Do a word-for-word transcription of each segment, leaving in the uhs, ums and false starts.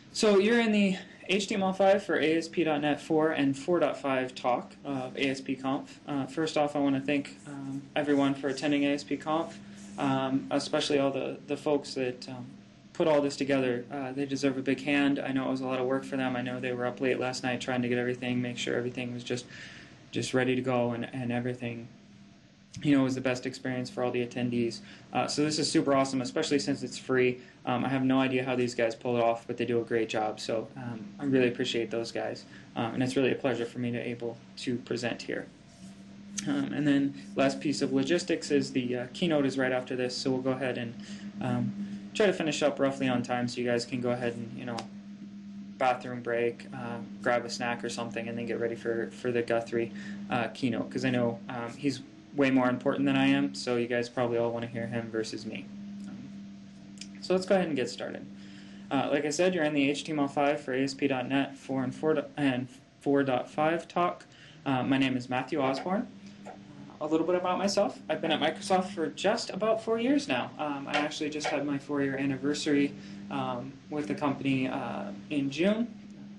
So you're in the H T M L five for A S P dot net four and four point five talk of ASPConf. Uh, first off, I want to thank um, everyone for attending ASPConf, um, especially all the, the folks that um, put all this together. Uh, they deserve a big hand. I know it was a lot of work for them. I know they were up late last night trying to get everything, make sure everything was just just ready to go and, and everything you know, was the best experience for all the attendees. Uh, so this is super awesome, especially since it's free. Um, I have no idea how these guys pull it off, but they do a great job. So um, I really appreciate those guys. Um, and it's really a pleasure for me to be able to present here. Um, and then last piece of logistics is the uh, keynote is right after this, so we'll go ahead and um, try to finish up roughly on time so you guys can go ahead and, you know, bathroom break, uh, grab a snack or something, and then get ready for, for the Guthrie uh, keynote, because I know um, he's way more important than I am, so you guys probably all want to hear him versus me. Um, so let's go ahead and get started. Uh, like I said, you're in the H T M L five for A S P dot net four and four and four point five talk. Uh, my name is Matthew Osborne. A little bit about myself. I've been at Microsoft for just about four years now. Um, I actually just had my four-year anniversary um, with the company uh, in June.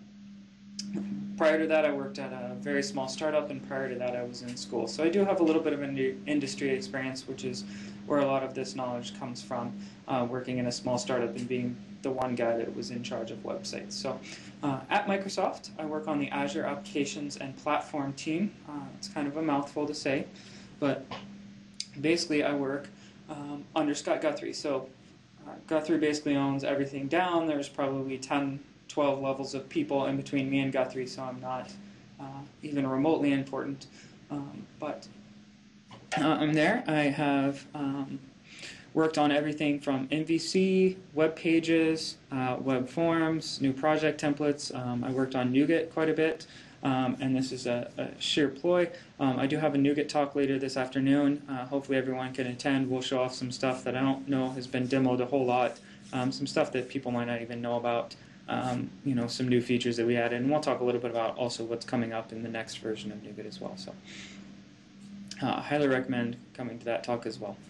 Prior to that, I worked at a very small startup, and prior to that, I was in school. So I do have a little bit of industry experience, which is where a lot of this knowledge comes from, uh, working in a small startup and being the one guy that was in charge of websites. So uh, at Microsoft, I work on the Azure Applications and Platform team. Uh, it's kind of a mouthful to say, but basically I work um, under Scott Guthrie. So uh, Guthrie basically owns everything down. There's probably ten, twelve levels of people in between me and Guthrie, so I'm not uh, even remotely important. Um, but uh, I'm there. I have um, worked on everything from M V C, web pages, uh, web forms, new project templates. Um, I worked on NuGet quite a bit, um, and this is a, a sheer ploy. Um, I do have a NuGet talk later this afternoon. Uh, hopefully everyone can attend. We'll show off some stuff that I don't know has been demoed a whole lot, um, some stuff that people might not even know about. Um, you know, some new features that we added, and we'll talk a little bit about also what's coming up in the next version of NuGet as well. So, uh, I highly recommend coming to that talk as well.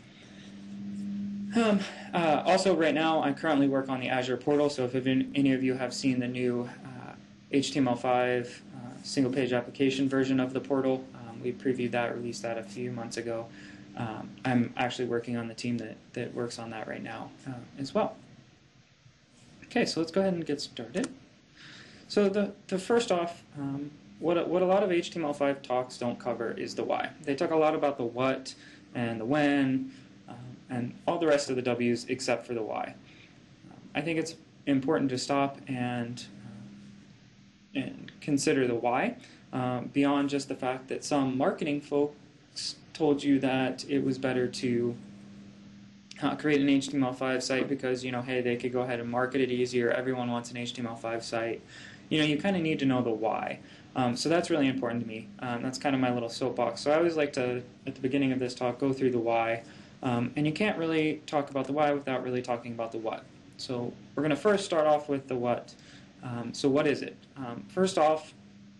Um, uh, also, right now, I currently work on the Azure portal. So, if any of you have seen the new uh, H T M L five uh, single-page application version of the portal, um, we previewed that, released that a few months ago. Um, I'm actually working on the team that that works on that right now uh, as well. Okay, so let's go ahead and get started. So the, the first off, um, what, a, what a lot of H T M L five talks don't cover is the why. They talk a lot about the what and the when um, and all the rest of the W's except for the why. Um, I think it's important to stop and, uh, and consider the why um, beyond just the fact that some marketing folks told you that it was better to Uh, create an H T M L five site because, you know, hey, they could go ahead and market it easier. Everyone wants an H T M L five site. You know, you kind of need to know the why. Um, so that's really important to me. Um, that's kind of my little soapbox. So I always like to, at the beginning of this talk, go through the why. Um, and you can't really talk about the why without really talking about the what. So we're going to first start off with the what. Um, so what is it? Um, first off,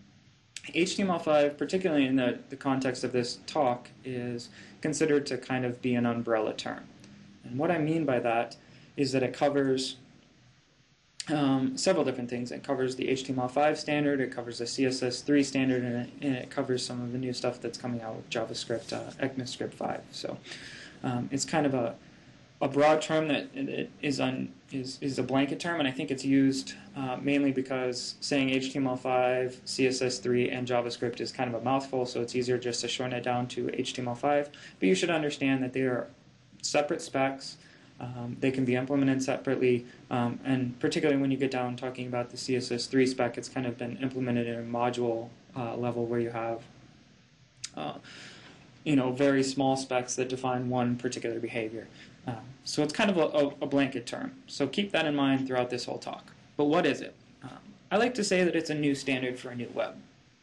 H T M L five, particularly in the, the context of this talk, is considered to kind of be an umbrella term. And what I mean by that is that it covers um, several different things. It covers the H T M L five standard, it covers the C S S three standard, and it, and it covers some of the new stuff that's coming out with JavaScript, uh, ECMAScript five. So um, it's kind of a, a broad term that it is, un, is, is a blanket term, and I think it's used uh, mainly because saying H T M L five, C S S three, and JavaScript is kind of a mouthful, so it's easier just to shorten it down to H T M L five. But you should understand that they are separate specs. Um, they can be implemented separately, um, and particularly when you get down talking about the C S S three spec, it's kind of been implemented in a module uh, level where you have uh, you know, very small specs that define one particular behavior. Um, so it's kind of a, a blanket term. So keep that in mind throughout this whole talk. But what is it? Um, I like to say that it's a new standard for a new web.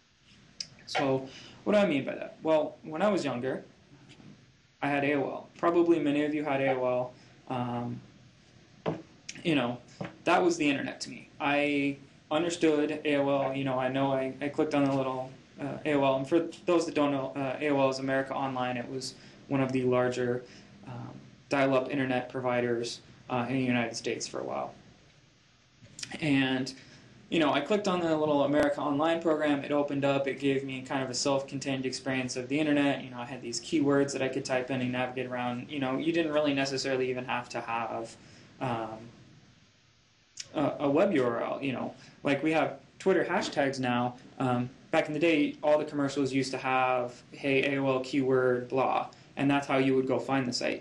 So what do I mean by that? Well, when I was younger, I had A O L. Probably many of you had A O L. Um, you know, that was the internet to me. I understood A O L. You know, I know I, I clicked on the little uh, A O L. And for those that don't know, uh, A O L is America Online. It was one of the larger um, dial-up internet providers uh, in the United States for a while. And you know, I clicked on the little America Online program. It opened up. It gave me kind of a self-contained experience of the internet. You know, I had these keywords that I could type in and navigate around. You know, you didn't really necessarily even have to have um, a, a web U R L. You know, like we have Twitter hashtags now. Um, back in the day, all the commercials used to have, hey, A O L keyword, blah. And that's how you would go find the site.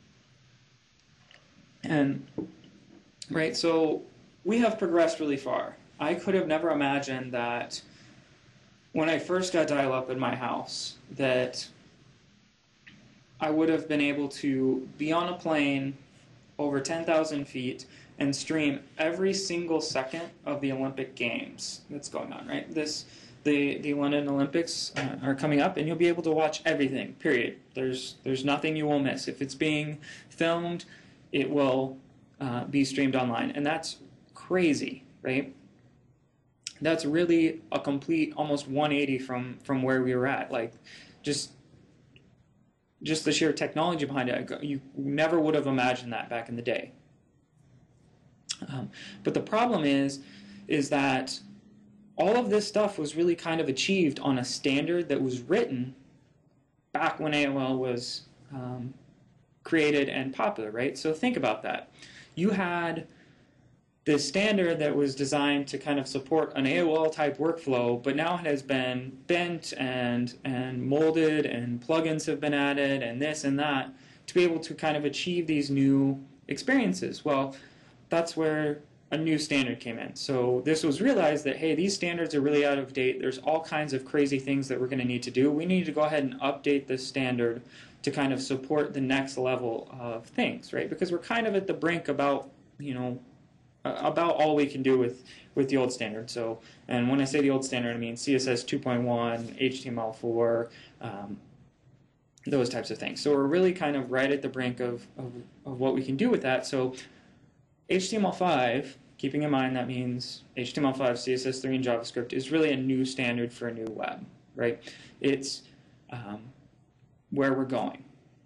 And, right, so we have progressed really far. I could have never imagined that when I first got dial-up in my house that I would have been able to be on a plane over ten thousand feet and stream every single second of the Olympic Games that's going on, right? This, the, the London Olympics uh, are coming up, and you'll be able to watch everything, period. There's, there's nothing you will miss. If it's being filmed, it will uh, be streamed online, and that's crazy, right? That's really a complete almost one eighty from from where we were at. Like, just just the sheer technology behind it. You never would have imagined that back in the day. Um, but the problem is, is that all of this stuff was really kind of achieved on a standard that was written back when A O L was um, created and popular, right? So think about that. You had this standard that was designed to kind of support an A O L type workflow, but now it has been bent and and molded, and plugins have been added, and this and that, to be able to kind of achieve these new experiences. Well, that's where a new standard came in. So this was realized that, hey, these standards are really out of date. There's all kinds of crazy things that we're going to need to do. We need to go ahead and update this standard to kind of support the next level of things, right? Because we're kind of at the brink about, you know, about all we can do with, with the old standard. So, and when I say the old standard, I mean C S S two point one, H T M L four, um, those types of things. So we're really kind of right at the brink of, of, of what we can do with that. So H T M L five, keeping in mind that means H T M L five, C S S three, and JavaScript, is really a new standard for a new web, right? It's um, where we're going.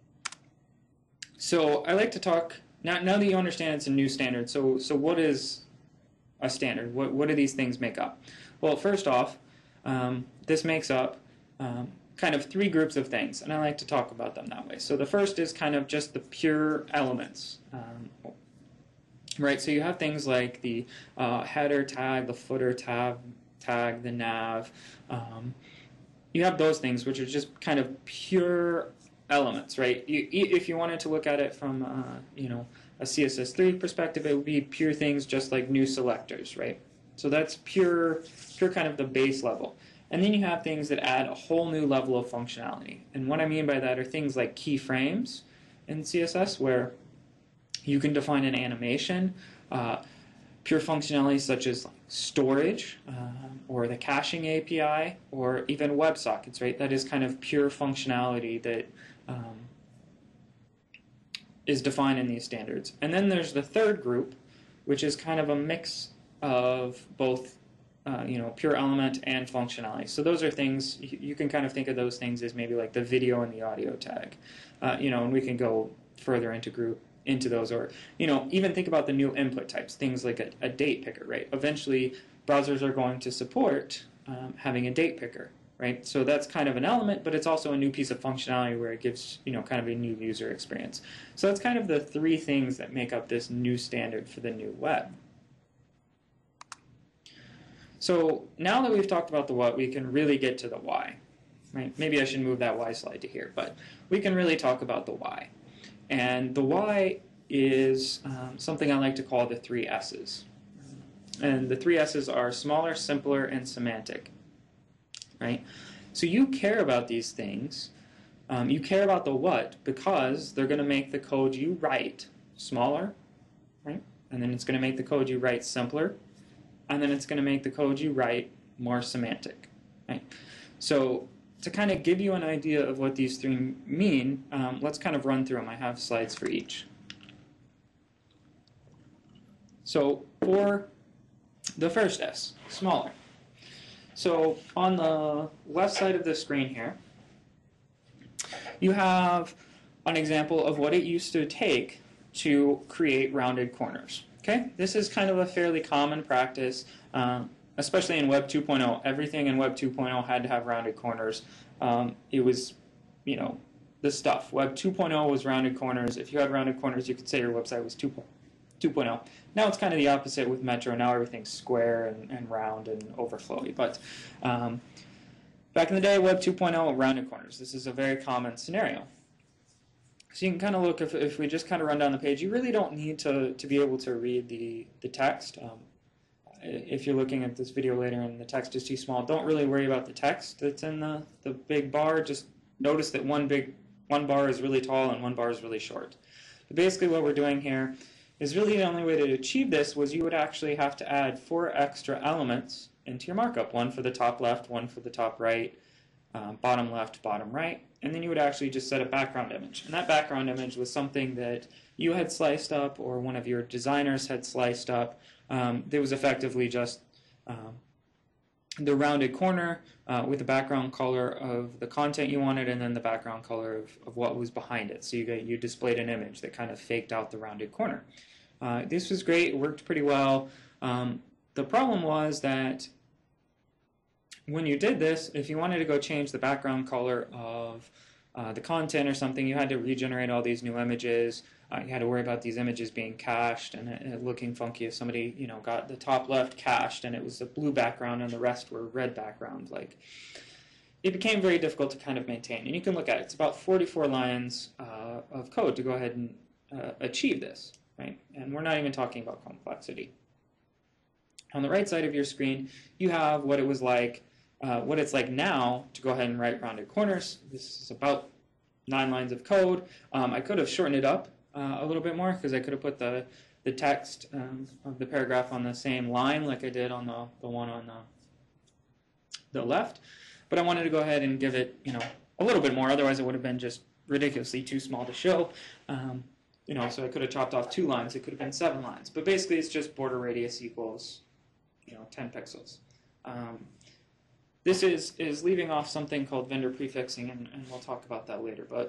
So I like to talk, now, now that you understand it's a new standard, so, so what is a standard? What, what do these things make up? Well, first off, um, this makes up um, kind of three groups of things, and I like to talk about them that way. So the first is kind of just the pure elements. Um, right, so you have things like the uh, header tag, the footer tab, tag, the nav. Um, you have those things which are just kind of pure elements, right? You, if you wanted to look at it from, uh, you know, a C S S three perspective, it would be pure things just like new selectors, right? So that's pure, pure kind of the base level. And then you have things that add a whole new level of functionality. And what I mean by that are things like keyframes in C S S, where you can define an animation, uh, pure functionality such as storage, uh, or the caching A P I, or even WebSockets, right? That is kind of pure functionality that um, is defined in these standards. And then there's the third group, which is kind of a mix of both, uh, you know, pure element and functionality. So those are things, you can kind of think of those things as maybe like the video and the audio tag. Uh, you know, and we can go further into group into those, or, you know, even think about the new input types, things like a, a date picker, right? Eventually, browsers are going to support um, having a date picker, right? So that's kind of an element, but it's also a new piece of functionality where it gives, you know, kind of a new user experience. So that's kind of the three things that make up this new standard for the new web. So now that we've talked about the what, we can really get to the why, right? Maybe I should move that why slide to here, but we can really talk about the why. And the why is um, something I like to call the three S's. And the three S's are smaller, simpler, and semantic, right? So you care about these things. Um, you care about the what because they're going to make the code you write smaller, right? And then it's going to make the code you write simpler. And then it's going to make the code you write more semantic, right? So to kind of give you an idea of what these three mean, um, let's kind of run through them. I have slides for each. So for the first S, smaller. So on the left side of the screen here, you have an example of what it used to take to create rounded corners. Okay, this is kind of a fairly common practice, um, especially in Web two point oh. Everything in Web two point oh had to have rounded corners. Um, it was, you know, the stuff. Web two point oh was rounded corners. If you had rounded corners, you could say your website was two point oh. Now it's kind of the opposite with Metro. Now everything's square and, and round and overflowy. But um, back in the day, Web two point oh, rounded corners. This is a very common scenario. So you can kind of look, if, if we just kind of run down the page, you really don't need to, to be able to read the, the text. Um, if you're looking at this video later and the text is too small, don't really worry about the text that's in the, the big bar. Just notice that one big one bar is really tall and one bar is really short. But basically what we're doing here is really the only way to achieve this was you would actually have to add four extra elements into your markup. One for the top left, one for the top right, um, bottom left, bottom right. And then you would actually just set a background image. And that background image was something that you had sliced up or one of your designers had sliced up. Um, it was effectively just um, the rounded corner uh, with the background color of the content you wanted and then the background color of, of what was behind it. So you, got, you displayed an image that kind of faked out the rounded corner. Uh, this was great. It worked pretty well. Um, the problem was that when you did this, if you wanted to go change the background color of uh, the content or something, you had to regenerate all these new images. Uh, you had to worry about these images being cached and it, it looking funky if somebody, you know, got the top left cached and it was a blue background and the rest were red background. Like, it became very difficult to kind of maintain. And you can look at it. It's about forty-four lines uh, of code to go ahead and uh, achieve this, right? And we're not even talking about complexity. On the right side of your screen, you have what it was like Uh, what it's like now to go ahead and write rounded corners. This is about nine lines of code. Um, I could have shortened it up uh, a little bit more because I could have put the, the text um, of the paragraph on the same line like I did on the, the one on the, the left. But I wanted to go ahead and give it, you know, a little bit more. Otherwise, it would have been just ridiculously too small to show. Um, you know, so I could have chopped off two lines. It could have been seven lines. But basically, it's just border radius equals, you know, ten pixels. Um, This is, is leaving off something called vendor prefixing, and, and we'll talk about that later. But,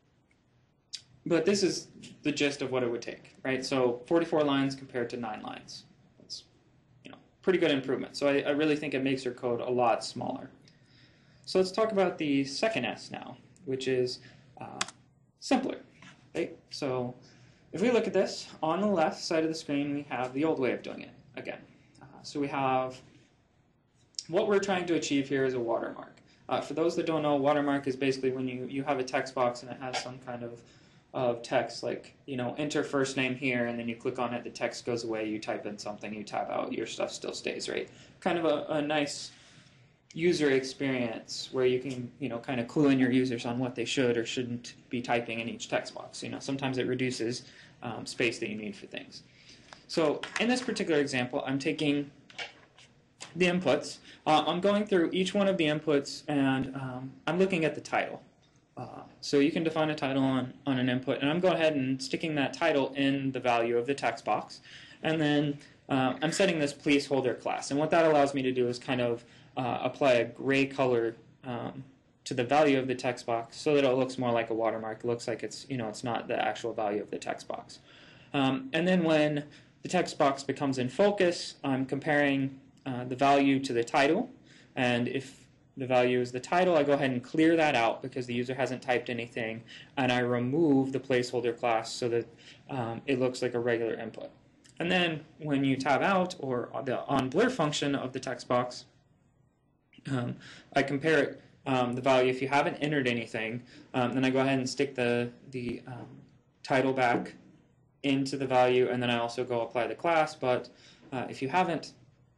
but this is the gist of what it would take, right? So forty-four lines compared to nine lines. That's, you know, pretty good improvement. So I, I really think it makes your code a lot smaller. So let's talk about the second S now, which is uh, simpler, right? So if we look at this, on the left side of the screen, we have the old way of doing it again. Uh, so we have what we're trying to achieve here is a watermark. Uh, for those that don't know, watermark is basically when you, you have a text box and it has some kind of, of text, like, you know, enter first name here, and then you click on it, the text goes away, you type in something, you tab out, your stuff still stays, right? Kind of a, a nice user experience where you can, you know, kind of clue in your users on what they should or shouldn't be typing in each text box. You know, sometimes it reduces um, space that you need for things. So in this particular example, I'm taking the inputs. Uh, I'm going through each one of the inputs and um, I'm looking at the title. Uh, so you can define a title on, on an input, and I'm going ahead and sticking that title in the value of the text box. And then uh, I'm setting this placeholder class. And what that allows me to do is kind of uh, apply a gray color um, to the value of the text box so that it looks more like a watermark. It looks like it's, you know, it's not the actual value of the text box. Um, and then when the text box becomes in focus, I'm comparing Uh, the value to the title, and if the value is the title, I go ahead and clear that out because the user hasn't typed anything, and I remove the placeholder class so that um, it looks like a regular input. And then when you tab out, or the onBlur function of the text box, um, I compare it, um, the value. If you haven't entered anything, um, then I go ahead and stick the, the um, title back into the value, and then I also go apply the class. But uh, if you haven't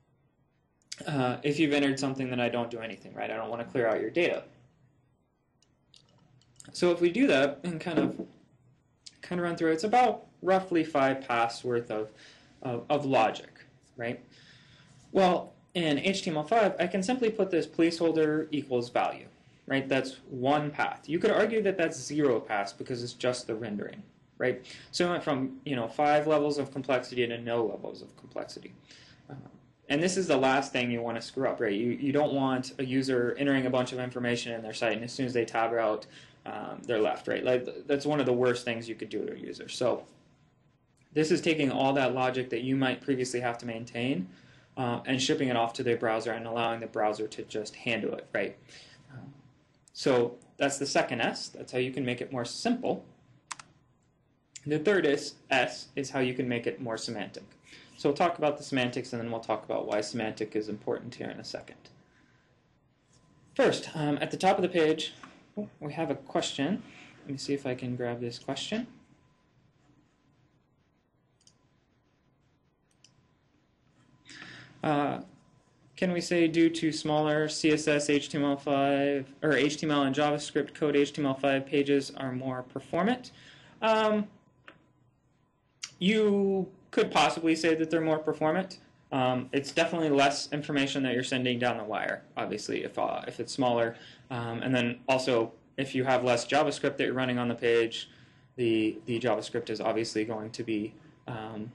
Uh, if you've entered something, then I don't do anything, right? I don't want to clear out your data. So if we do that and kind of kind of run through, it's about roughly five paths worth of, of, of logic, right? Well, in H T M L five, I can simply put this placeholder equals value, right? That's one path. You could argue that that's zero paths because it's just the rendering, right? So it went from, you know, five levels of complexity to no levels of complexity. Uh, And this is the last thing you want to screw up, right? You, you don't want a user entering a bunch of information in their site, and as soon as they tab out, um, they're left, right? Like, that's one of the worst things you could do to a user. So This is taking all that logic that you might previously have to maintain uh, and shipping it off to the browser and allowing the browser to just handle it, right? Um, so that's the second S. That's how you can make it more simple. The third is, S is how you can make it more semantic. So we'll talk about the semantics, and then we'll talk about why semantic is important here in a second. First, um, at the top of the page, we have a question. Let me see if I can grab this question. Uh, can we say due to smaller C S S, H T M L five, or H T M L and JavaScript code, H T M L five pages are more performant? Um, you could possibly say that they're more performant. Um, it's definitely less information that you're sending down the wire, obviously, if, uh, if it's smaller. Um, and then also, if you have less JavaScript that you're running on the page, the, the JavaScript is obviously going to be, um,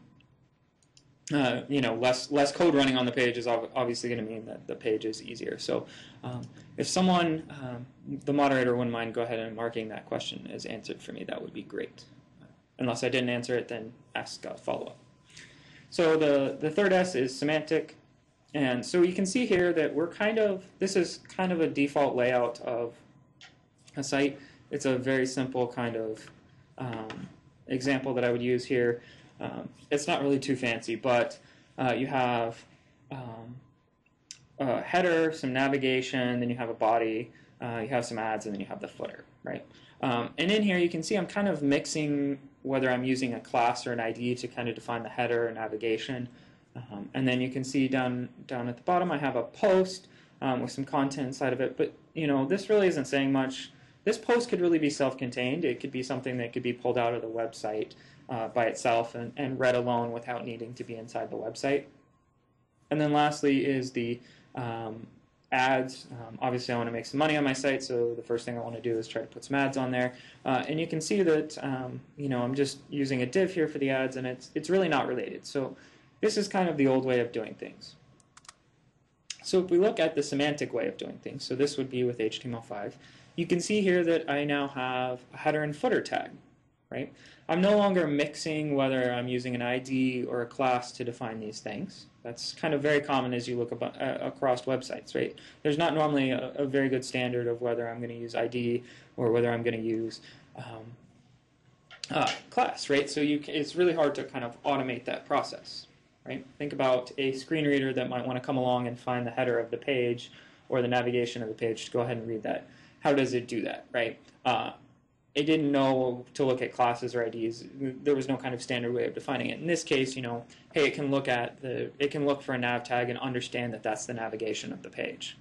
uh, you know, less, less code running on the page is obviously going to mean that the page is easier. So um, if someone, um, the moderator wouldn't mind go ahead and marking that question as answered for me, that would be great. Unless I didn't answer it, then ask a follow-up. So the, the third S is semantic. And so you can see here that we're kind of, this is kind of a default layout of a site. It's a very simple kind of um, example that I would use here. Um, it's not really too fancy, but uh, you have um, a header, some navigation, then you have a body, uh, you have some ads, and then you have the footer, right? Um, and in here you can see I'm kind of mixing whether I'm using a class or an I D to kind of define the header or navigation. Um, and then you can see down down at the bottom I have a post um, with some content inside of it. But you know, this really isn't saying much. This post could really be self-contained. It could be something that could be pulled out of the website uh, by itself and, and read alone without needing to be inside the website. And then lastly is the um, ads. Um, obviously I want to make some money on my site, so the first thing I want to do is try to put some ads on there. Uh, and you can see that um, you know, I'm just using a div here for the ads, and it's, it's really not related. So this is kind of the old way of doing things. So if we look at the semantic way of doing things, so this would be with H T M L five, you can see here that I now have a header and footer tag, right? I'm no longer mixing whether I'm using an I D or a class to define these things. That's kind of very common as you look about, uh, across websites, right? There's not normally a, a very good standard of whether I'm going to use I D or whether I'm going to use um, uh, class, right? So you, it's really hard to kind of automate that process, right? Think about a screen reader that might want to come along and find the header of the page or the navigation of the page to go ahead and read that. How does it do that, right? Uh, it didn't know to look at classes or I Ds. There was no kind of standard way of defining it. In this case, you know, hey, it can look at the, it can look for a nav tag and understand that that's the navigation of the page.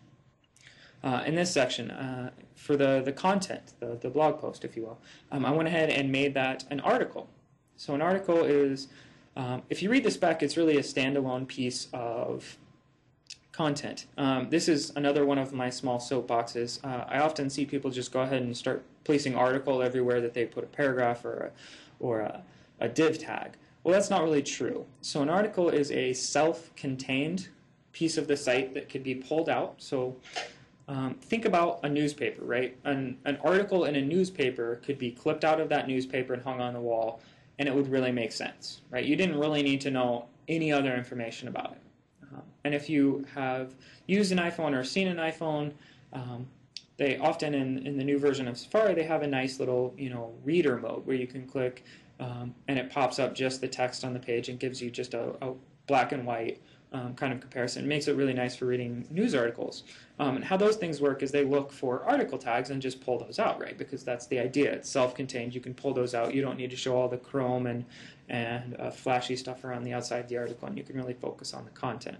Uh, in this section, uh, for the, the content, the, the blog post, if you will, um, I went ahead and made that an article. So an article is, um, if you read the spec, it's really a standalone piece of content. Um, this is another one of my small soapboxes. Uh, I often see people just go ahead and start placing article everywhere that they put a paragraph or a, or a, a div tag. Well, that's not really true. So an article is a self-contained piece of the site that could be pulled out. So um, think about a newspaper, right? An, an article in a newspaper could be clipped out of that newspaper and hung on the wall, and it would really make sense, right? You didn't really need to know any other information about it. Um, and if you have used an iPhone or seen an iPhone, um, they often in, in the new version of Safari, they have a nice little, you know, reader mode where you can click um, and it pops up just the text on the page and gives you just a, a black and white um, kind of comparison. It makes it really nice for reading news articles. Um, and how those things work is they look for article tags and just pull those out, right? Because that's the idea. It's self-contained. You can pull those out. You don't need to show all the Chrome and, and uh, flashy stuff around the outside of the article, and you can really focus on the content.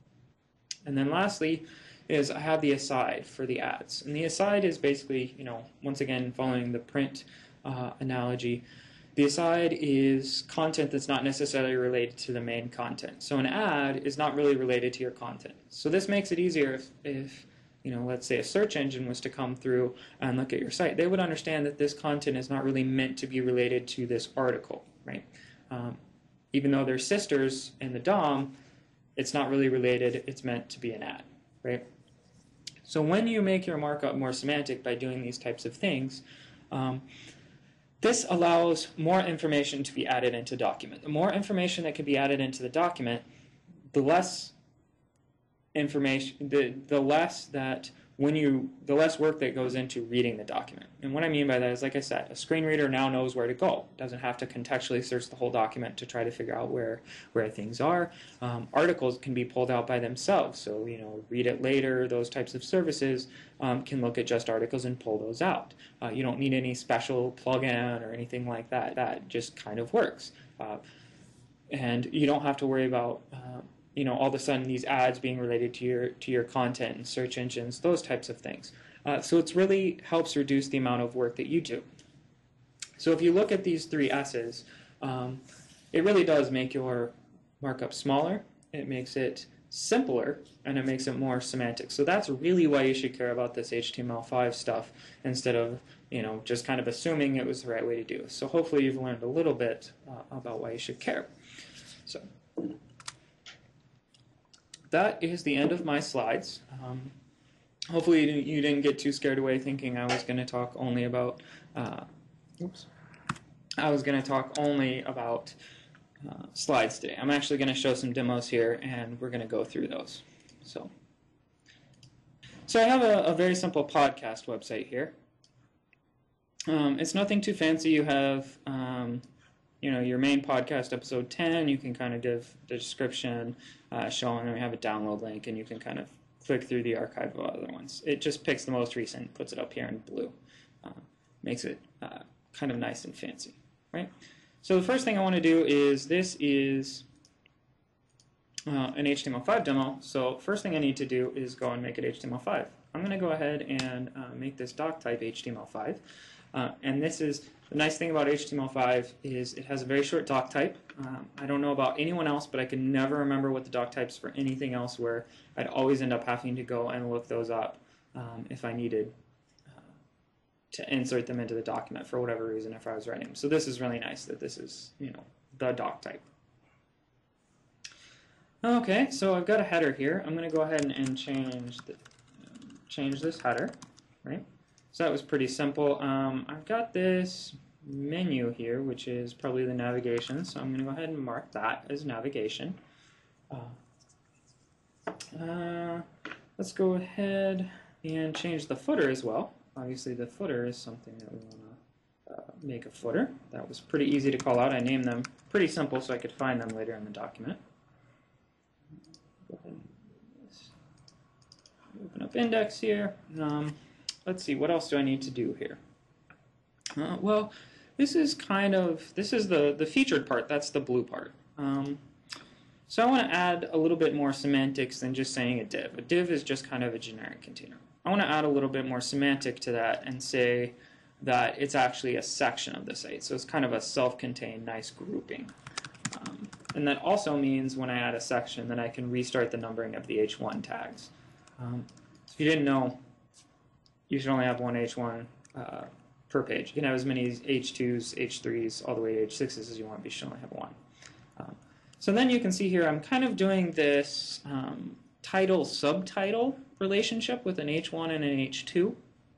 And then lastly is I have the aside for the ads. And the aside is basically, you know, once again, following the print uh, analogy, the aside is content that's not necessarily related to the main content. So an ad is not really related to your content. So this makes it easier if, if you know, let's say a search engine was to come through and look at your site. They would understand that this content is not really meant to be related to this article, right? Um, even though they're sisters in the D O M, it's not really related. It's meant to be an ad, right? So when you make your markup more semantic by doing these types of things, um, This allows more information to be added into the document. The more information that can be added into the document, the less information, the, the less that when you, the less work that goes into reading the document. And what I mean by that is, like I said, a screen reader now knows where to go. Doesn't have to contextually search the whole document to try to figure out where, where things are. Um, articles can be pulled out by themselves. So, you know, read it later, those types of services um, can look at just articles and pull those out. Uh, you don't need any special plugin or anything like that. That just kind of works. Uh, and you don't have to worry about uh, you know, all of a sudden these ads being related to your to your content and search engines, those types of things. Uh, so it really helps reduce the amount of work that you do. So if you look at these three S's, um, it really does make your markup smaller, it makes it simpler, and it makes it more semantic. So that's really why you should care about this H T M L five stuff instead of, you know, just kind of assuming it was the right way to do. So hopefully you've learned a little bit uh, about why you should care. So that is the end of my slides. Um, hopefully you didn't, you didn't get too scared away thinking I was going to talk only about, uh, oops, I was going to talk only about uh, slides today. I'm actually going to show some demos here, and we're going to go through those. So, so I have a, a very simple podcast website here. Um, it's nothing too fancy. You have um, you know, your main podcast, episode ten, you can kind of give the description, uh, showing, and we have a download link, and you can kind of click through the archive of other ones. It just picks the most recent, puts it up here in blue. Uh, makes it uh, kind of nice and fancy, right? So the first thing I want to do is, this is uh, an H T M L five demo, so first thing I need to do is go and make it H T M L five. I'm going to go ahead and uh, make this doc type H T M L five, uh, and this is, the nice thing about H T M L five is it has a very short doc type. Um, I don't know about anyone else, but I can never remember what the doc types for anything else were. I'd always end up having to go and look those up um, if I needed uh, to insert them into the document for whatever reason if I was writing them. So this is really nice that this is, you know, the doc type. Okay, so I've got a header here. I'm going to go ahead and, and change the, change this header, right? So that was pretty simple. Um, I've got this menu here, which is probably the navigation, so I'm going to go ahead and mark that as navigation. Uh, uh, let's go ahead and change the footer as well. Obviously the footer is something that we want to uh, make a footer. That was pretty easy to call out. I named them pretty simple so I could find them later in the document. Go ahead and open up index here. Um, Let's see, what else do I need to do here? Uh, well, this is kind of, this is the, the featured part, that's the blue part. Um, so I want to add a little bit more semantics than just saying a div. A div is just kind of a generic container. I want to add a little bit more semantic to that and say that it's actually a section of the site. So it's kind of a self-contained, nice grouping. Um, and that also means when I add a section that I can restart the numbering of the H one tags. Um, if you didn't know, you should only have one H one uh, per page. You can have as many H twos, H threes, all the way to H sixes as you want, but you should only have one. Um, so then you can see here I'm kind of doing this um, title-subtitle relationship with an H one and an H two.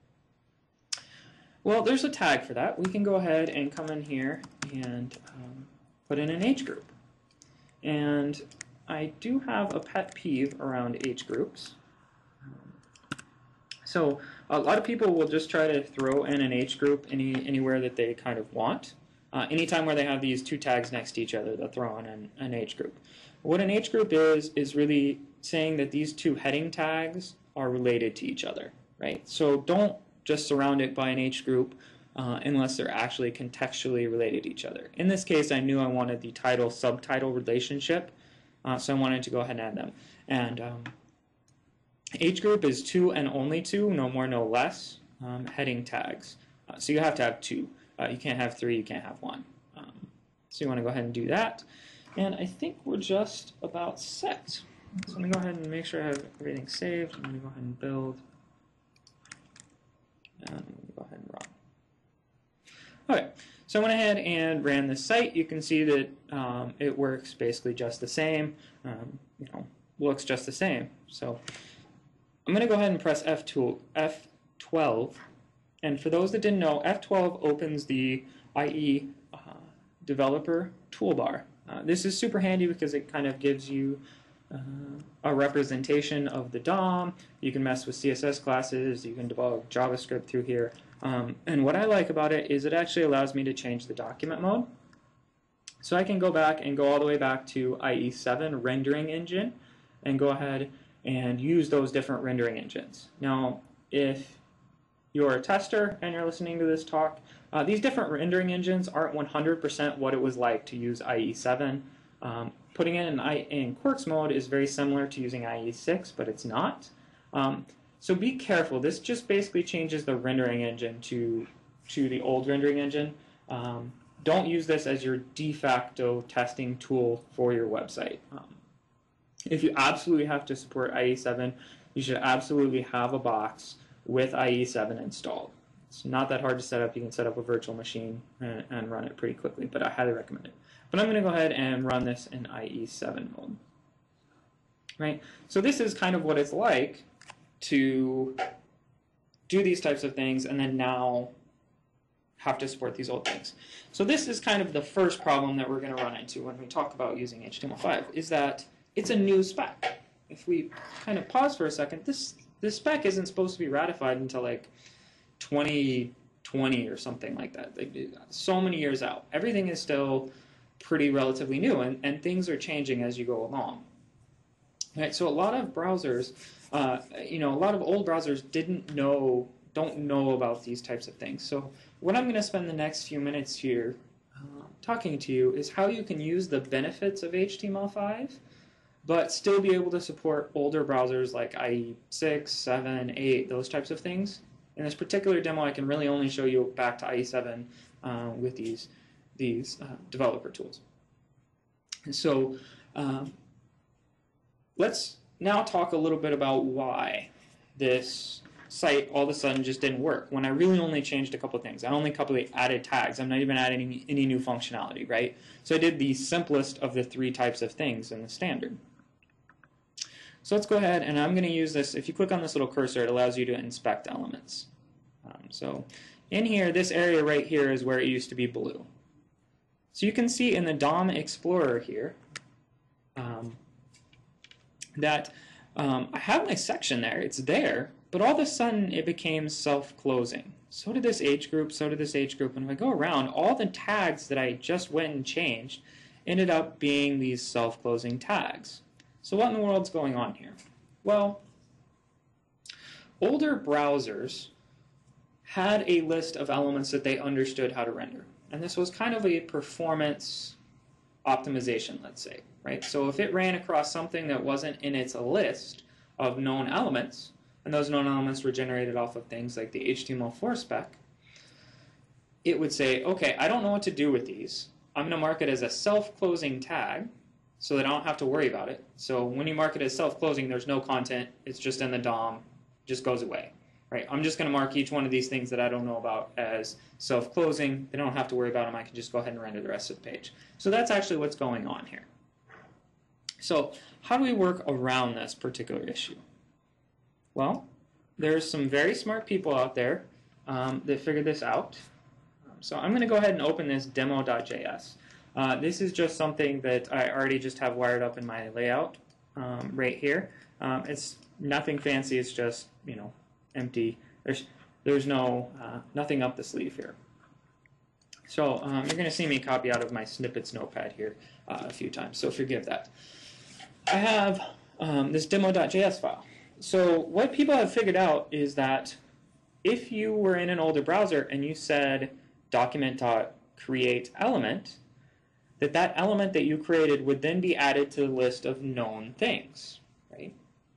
Well, there's a tag for that. We can go ahead and come in here and um, put in an H group. And I do have a pet peeve around H groups. So a lot of people will just try to throw in an H group any, anywhere that they kind of want. Uh, anytime where they have these two tags next to each other, they'll throw in an, an H group. What an H group is, is really saying that these two heading tags are related to each other, right? So don't just surround it by an H group uh, unless they're actually contextually related to each other. In this case, I knew I wanted the title-subtitle relationship, uh, so I wanted to go ahead and add them. And um, H group is two and only two, no more, no less, um, heading tags. Uh, so you have to have two. Uh, you can't have three, you can't have one. Um, so you want to go ahead and do that. And I think we're just about set. So let me go ahead and make sure I have everything saved. I'm going to go ahead and build. And I'm going to go ahead and run. Okay, so I went ahead and ran this site. You can see that um, it works basically just the same. Um, you know, looks just the same. So I'm going to go ahead and press F twelve. And for those that didn't know, F twelve opens the I E uh, Developer Toolbar. Uh, this is super handy because it kind of gives you uh, a representation of the D O M. You can mess with C S S classes. You can debug JavaScript through here. Um, and what I like about it is it actually allows me to change the document mode. So I can go back and go all the way back to I E seven rendering engine and go ahead and use those different rendering engines. Now, if you're a tester and you're listening to this talk, uh, these different rendering engines aren't one hundred percent what it was like to use I E seven. Um, putting it in, I, in Quarks mode is very similar to using I E six, but it's not. Um, so be careful. This just basically changes the rendering engine to, to the old rendering engine. Um, don't use this as your de facto testing tool for your website. Um, if you absolutely have to support I E seven, you should absolutely have a box with I E seven installed. It's not that hard to set up. You can set up a virtual machine and, and run it pretty quickly, but I highly recommend it. But I'm going to go ahead and run this in I E seven mode. Right? So this is kind of what it's like to do these types of things and then now have to support these old things. So this is kind of the first problem that we're going to run into when we talk about using H T M L five, is that it's a new spec. If we kind of pause for a second, this, this spec isn't supposed to be ratified until like twenty twenty or something like that. Like, so many years out. Everything is still pretty relatively new, and, and things are changing as you go along. Right, so a lot of browsers, uh, you know, a lot of old browsers didn't know, don't know about these types of things. So what I'm going to spend the next few minutes here uh, talking to you is how you can use the benefits of H T M L five, but still be able to support older browsers like I E six, seven, eight, those types of things. In this particular demo, I can really only show you back to I E seven uh, with these, these uh, developer tools. And so um, let's now talk a little bit about why this site all of a sudden just didn't work when I really only changed a couple of things. I only couple added tags. I'm not even adding any, any new functionality, right? So I did the simplest of the three types of things in the standard. So let's go ahead, and I'm going to use this. If you click on this little cursor, it allows you to inspect elements. Um, so in here, this area right here is where it used to be blue. So you can see in the D O M Explorer here um, that um, I have my section there. It's there, but all of a sudden it became self-closing. So did this age group, so did this age group. And if I go around, all the tags that I just went and changed ended up being these self-closing tags. So what in the world's going on here? Well, older browsers had a list of elements that they understood how to render. And this was kind of a performance optimization, let's say, right? So if it ran across something that wasn't in its list of known elements, and those known elements were generated off of things like the H T M L four spec, it would say, okay, I don't know what to do with these. I'm going to mark it as a self-closing tag so that I don't have to worry about it. So when you mark it as self-closing, there's no content. It's just in the D O M. It just goes away. Right? I'm just going to mark each one of these things that I don't know about as self-closing. They don't have to worry about them. I can just go ahead and render the rest of the page. So that's actually what's going on here. So how do we work around this particular issue? Well, there's some very smart people out there um, that figured this out. So I'm going to go ahead and open this demo dot J S. Uh, this is just something that I already just have wired up in my layout um, right here. Um, it's nothing fancy. It's just, you know, empty. There's there's no uh, nothing up the sleeve here. So um, you're going to see me copy out of my snippets notepad here uh, a few times. So forgive that. I have um, this demo dot J S file. So what people have figured out is that if you were in an older browser and you said document.createElement, that that element that you created would then be added to the list of known things, right?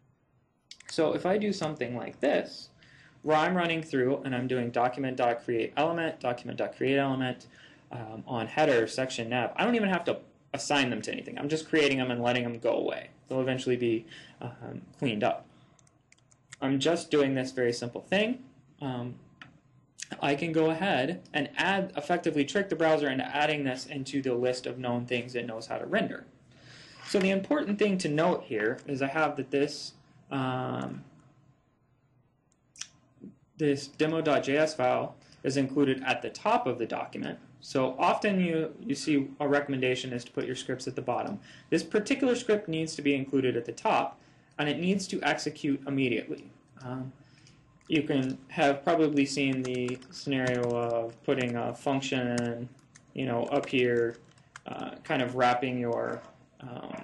So if I do something like this, where I'm running through and I'm doing document.createElement, document.createElement um, on header, section, nav, I don't even have to assign them to anything. I'm just creating them and letting them go away. They'll eventually be um, cleaned up. I'm just doing this very simple thing. Um, I can go ahead and add, effectively trick the browser into adding this into the list of known things it knows how to render. So the important thing to note here is I have that this um, this demo dot J S file is included at the top of the document. So often you, you see a recommendation is to put your scripts at the bottom. This particular script needs to be included at the top, and it needs to execute immediately. Um, you can have probably seen the scenario of putting a function, you know, up here, uh, kind of wrapping your um,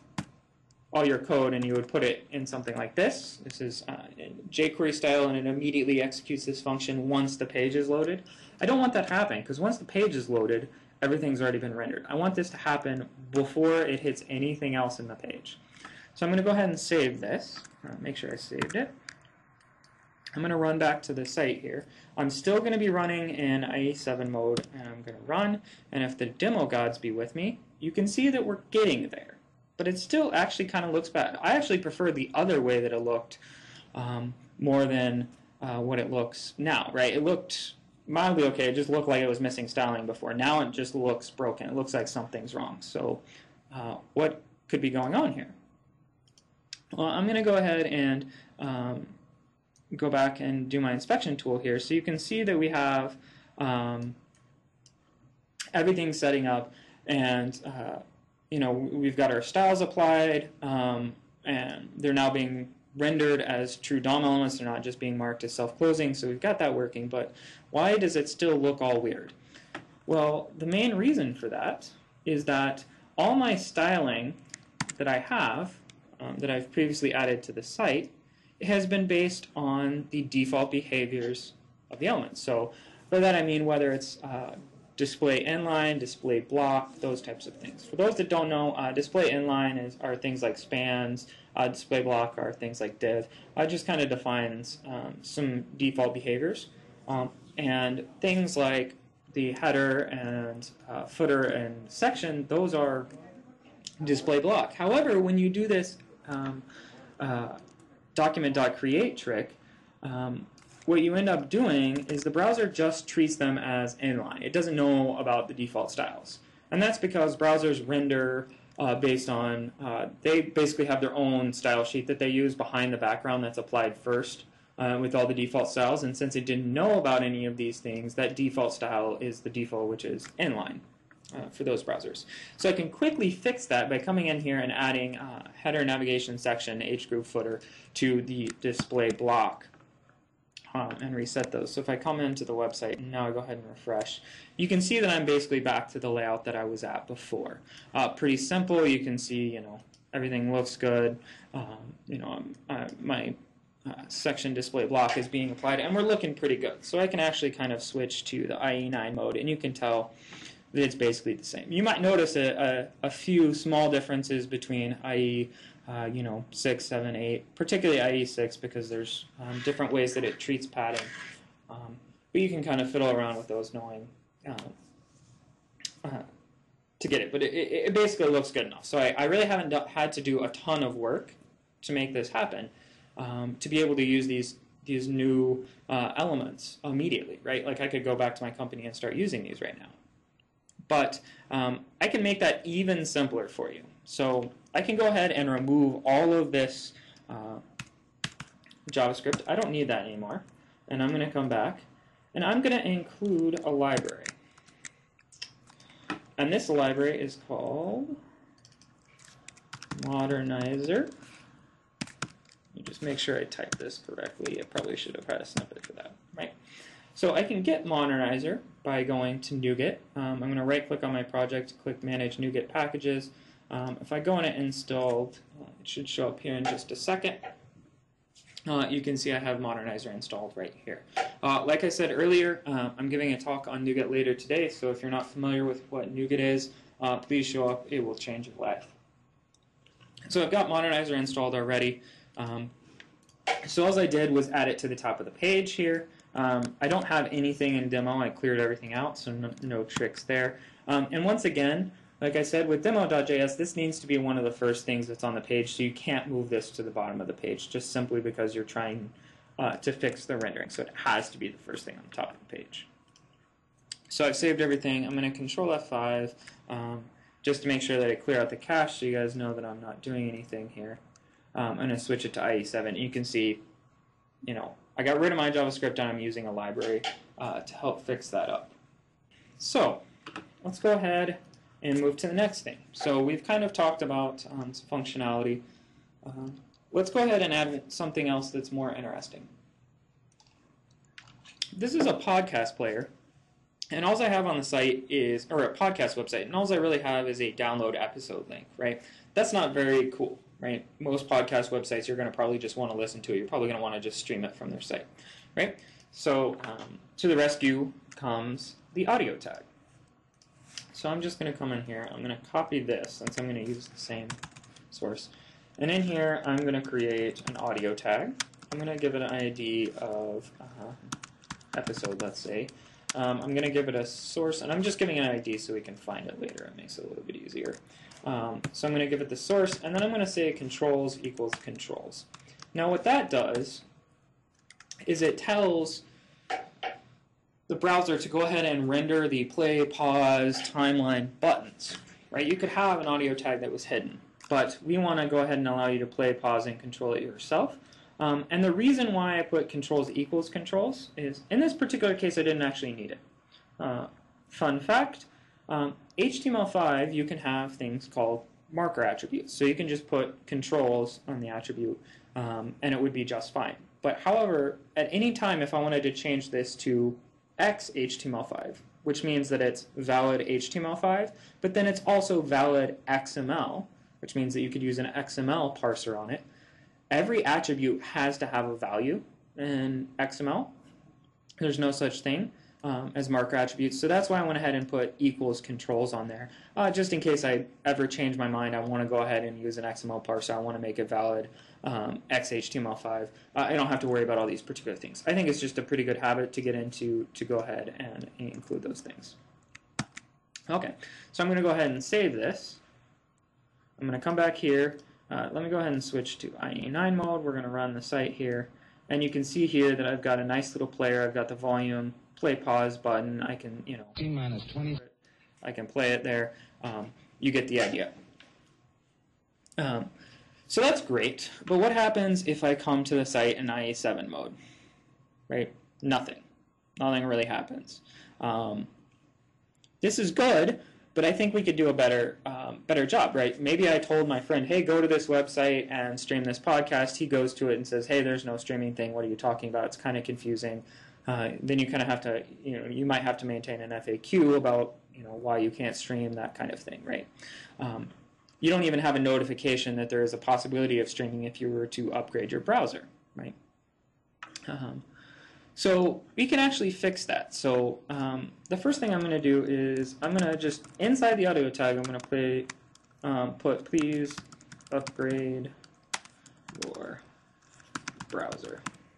all your code, and you would put it in something like this. This is uh, jQuery style, and it immediately executes this function once the page is loaded. I don't want that happening, because once the page is loaded, everything's already been rendered. I want this to happen before it hits anything else in the page. So I'm going to go ahead and save this. Uh, make sure I saved it. I'm going to run back to the site here. I'm still going to be running in I E seven mode, and I'm going to run, and if the demo gods be with me, you can see that we're getting there. But it still actually kind of looks bad. I actually prefer the other way that it looked um, more than uh, what it looks now, right? It looked mildly okay. It just looked like it was missing styling before. Now it just looks broken. It looks like something's wrong. So uh, what could be going on here? Well, I'm going to go ahead and um, go back and do my inspection tool here. So you can see that we have um, everything setting up, and uh, you know, we've got our styles applied, um, and they're now being rendered as true D O M elements. They're not just being marked as self-closing, so we've got that working. But why does it still look all weird? Well, the main reason for that is that all my styling that I have, um, that I've previously added to the site, has been based on the default behaviors of the elements. So by that I mean whether it's uh, display inline, display block, those types of things. For those that don't know, uh, display inline is, are things like spans, uh, display block are things like div. Uh, it just kind of defines um, some default behaviors. Um, and things like the header and uh, footer and section, those are display block. However, when you do this um, uh, document.create trick, um, what you end up doing is the browser just treats them as inline. It doesn't know about the default styles. And that's because browsers render uh, based on, uh, they basically have their own style sheet that they use behind the background that's applied first uh, with all the default styles. And since it didn't know about any of these things, that default style is the default, which is inline uh, for those browsers. So I can quickly fix that by coming in here and adding uh, header, navigation, section, H group, footer to the display block. Um, and reset those. So if I come into the website and now I go ahead and refresh, you can see that I'm basically back to the layout that I was at before. Uh, pretty simple. You can see, you know, everything looks good. Um, you know, I'm, uh, my uh, section display block is being applied, and we're looking pretty good. So I can actually kind of switch to the I E nine mode, and you can tell that it's basically the same. You might notice a, a, a few small differences between I E Uh, you know, six, seven, eight, particularly I E six, because there's um, different ways that it treats padding. Um, but you can kind of fiddle around with those knowing uh, uh, to get it. But it, it basically looks good enough. So I, I really haven't do, had to do a ton of work to make this happen, um, to be able to use these these new uh, elements immediately, right? Like I could go back to my company and start using these right now. But um, I can make that even simpler for you. So I can go ahead and remove all of this uh, JavaScript. I don't need that anymore. And I'm going to come back, and I'm going to include a library. And this library is called Modernizer. Let me just make sure I typed this correctly. I probably should have had a snippet for that, right? So I can get Modernizer by going to NuGet. Um, I'm going to right-click on my project, click Manage NuGet Packages. Um, if I go in it installed, uh, it should show up here in just a second. Uh, you can see I have Modernizer installed right here. Uh, like I said earlier, uh, I'm giving a talk on NuGet later today, so if you're not familiar with what NuGet is, uh, please show up. It will change your life. So I've got Modernizer installed already. Um, so all I did was add it to the top of the page here. Um, I don't have anything in demo. I cleared everything out, so no, no tricks there. Um, and once again, like I said, with demo.js, this needs to be one of the first things that's on the page, so you can't move this to the bottom of the page just simply because you're trying uh, to fix the rendering. So it has to be the first thing on the top of the page. So I've saved everything. I'm going to control F five um, just to make sure that I clear out the cache so you guys know that I'm not doing anything here. Um, I'm going to switch it to I E seven. You can see, you know, I got rid of my JavaScript and I'm using a library uh, to help fix that up. So let's go ahead and move to the next thing. So we've kind of talked about um, some functionality. Um, let's go ahead and add something else that's more interesting. This is a podcast player, and all I have on the site is, or a podcast website, and all I really have is a download episode link, right? That's not very cool, right? Most podcast websites, you're going to probably just want to listen to it. You're probably going to want to just stream it from their site, right? So um, to the rescue comes the audio tag. So I'm just going to come in here. I'm going to copy this since I'm going to use the same source. And in here, I'm going to create an audio tag. I'm going to give it an I D of uh, episode, let's say. Um, I'm going to give it a source, and I'm just giving an I D so we can find it later. It makes it a little bit easier. Um, so I'm going to give it the source, and then I'm going to say controls equals controls. Now what that does is it tells the browser to go ahead and render the play, pause, timeline buttons, right? You could have an audio tag that was hidden, but we want to go ahead and allow you to play, pause, and control it yourself. Um, and the reason why I put controls equals controls is, in this particular case, I didn't actually need it. Uh, fun fact, um, H T M L five, you can have things called marker attributes. So you can just put controls on the attribute, um, and it would be just fine. But however, at any time, if I wanted to change this to X H T M L five, which means that it's valid H T M L five, but then it's also valid X M L, which means that you could use an X M L parser on it. Every attribute has to have a value in X M L. There's no such thing um, as marker attributes, so that's why I went ahead and put equals controls on there. Uh, just in case I ever change my mind, I want to go ahead and use an X M L parser. I want to make it valid um, X H T M L five. Uh, I don't have to worry about all these particular things. I think it's just a pretty good habit to get into to go ahead and include those things. Okay, so I'm going to go ahead and save this. I'm going to come back here. Uh, let me go ahead and switch to I E nine mode. We're going to run the site here. And you can see here that I've got a nice little player. I've got the volume, play, pause button. I can, you know, T minus twenty. I can play it there. Um, you get the idea. Um, so that's great. But what happens if I come to the site in I E seven mode? Right? Nothing. Nothing really happens. Um, this is good. But I think we could do a better um, better job, right? Maybe I told my friend, hey, go to this website and stream this podcast. He goes to it and says, hey, there's no streaming thing. What are you talking about? It's kind of confusing. Uh, then you kind of have to, you know, you might have to maintain an F A Q about, you know, why you can't stream, that kind of thing, right? Um, you don't even have a notification that there is a possibility of streaming if you were to upgrade your browser, right? Um, So we can actually fix that. So um, the first thing I'm going to do is I'm going to just, inside the audio tag, I'm going to play, um, put please upgrade your browser,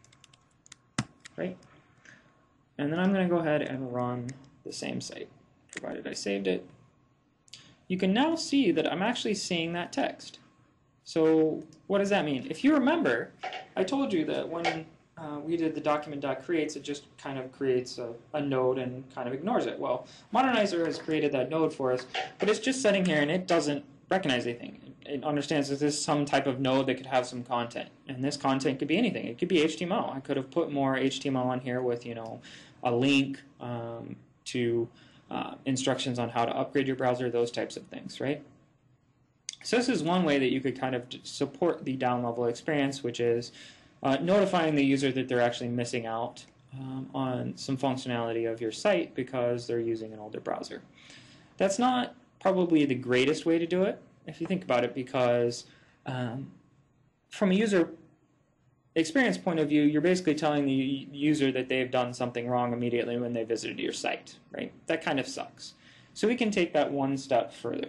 right? And then I'm going to go ahead and run the same site, provided I saved it. You can now see that I'm actually seeing that text. So what does that mean? If you remember, I told you that when Uh, we did the document.creates, it just kind of creates a, a node and kind of ignores it. Well, Modernizer has created that node for us, but it's just sitting here and it doesn't recognize anything. It, it understands that this is some type of node that could have some content, and this content could be anything. It could be H T M L. I could have put more H T M L on here with, you know, a link um, to uh, instructions on how to upgrade your browser, those types of things, right? So this is one way that you could kind of support the down-level experience, which is Uh, notifying the user that they're actually missing out um, on some functionality of your site because they're using an older browser. That's not probably the greatest way to do it, if you think about it, because um, from a user experience point of view, you're basically telling the user that they've done something wrong immediately when they visited your site, right? That kind of sucks. So we can take that one step further.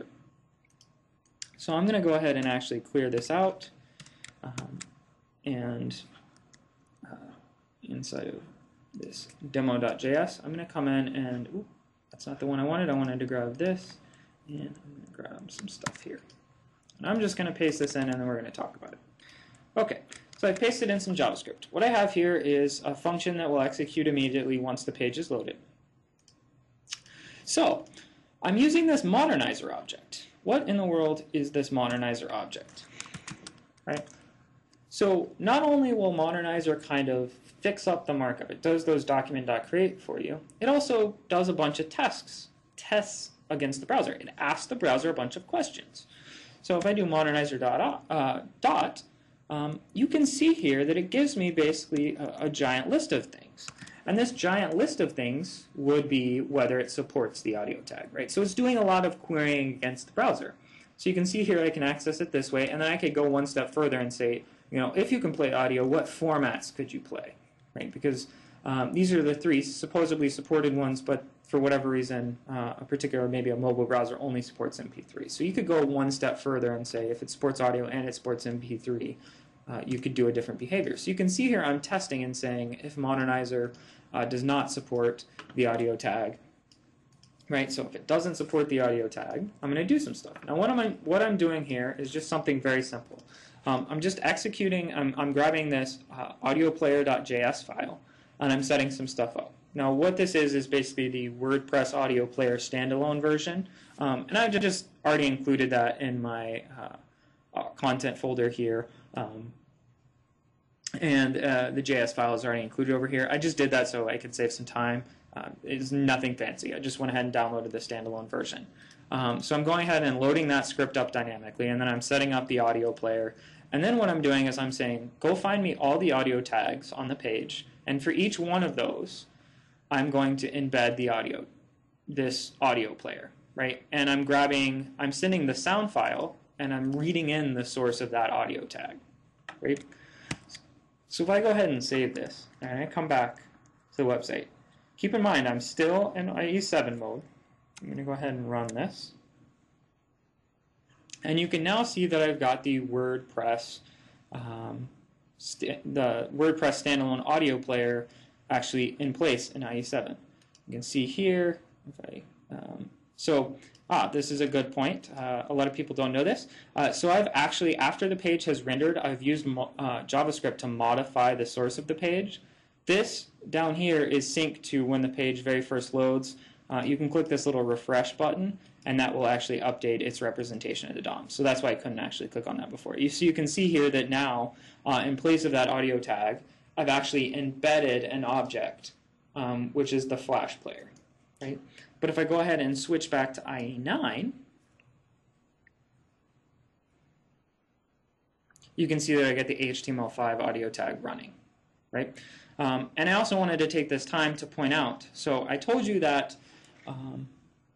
So I'm going to go ahead and actually clear this out. Um, And uh, inside of this demo.js, I'm going to come in and, ooh, that's not the one I wanted. I wanted to grab this, and I'm going to grab some stuff here. And I'm just going to paste this in, and then we're going to talk about it. Okay, so I pasted in some JavaScript. What I have here is a function that will execute immediately once the page is loaded. So I'm using this Modernizer object. What in the world is this Modernizer object? Right? So not only will Modernizer kind of fix up the markup, it does those document.create for you, it also does a bunch of tests, tests against the browser. It asks the browser a bunch of questions. So if I do modernizer dot, uh, dot um, you can see here that it gives me basically a, a giant list of things. And this giant list of things would be whether it supports the audio tag, right? So it's doing a lot of querying against the browser. So you can see here I can access it this way, and then I could go one step further and say, you know, if you can play audio, what formats could you play, right? Because um, these are the three supposedly supported ones, but for whatever reason, uh, a particular, maybe a mobile browser only supports M P three. So you could go one step further and say if it supports audio and it supports M P three, uh, you could do a different behavior. So you can see here I'm testing and saying if Modernizer uh, does not support the audio tag, right? So if it doesn't support the audio tag, I'm going to do some stuff. Now what, am I, what I'm doing here is just something very simple. Um, I'm just executing, I'm, I'm grabbing this uh, audioplayer.js file, and I'm setting some stuff up. Now what this is is basically the WordPress Audio Player standalone version, um, and I've just already included that in my uh, uh, content folder here, um, and uh, the J S file is already included over here. I just did that so I could save some time. Uh, it's nothing fancy. I just went ahead and downloaded the standalone version. Um, so I'm going ahead and loading that script up dynamically, and then I'm setting up the audio player. And then what I'm doing is I'm saying, go find me all the audio tags on the page, and for each one of those, I'm going to embed the audio, this audio player, right? And I'm grabbing, I'm sending the sound file, and I'm reading in the source of that audio tag, right? So if I go ahead and save this, and I come back to the website, keep in mind I'm still in I E seven mode. I'm going to go ahead and run this. And you can now see that I've got the WordPress, um, the WordPress standalone audio player actually in place in I E seven. You can see here, if I, um, so ah, this is a good point. Uh, a lot of people don't know this. Uh, so I've actually, after the page has rendered, I've used uh, JavaScript to modify the source of the page. This down here is synced to when the page very first loads. Uh, you can click this little refresh button, and that will actually update its representation of the D O M. So that's why I couldn't actually click on that before. You, so you can see here that now, uh, in place of that audio tag, I've actually embedded an object, um, which is the Flash player, right? But if I go ahead and switch back to I E nine, you can see that I get the H T M L five audio tag running, right? Um, and I also wanted to take this time to point out, so I told you that um,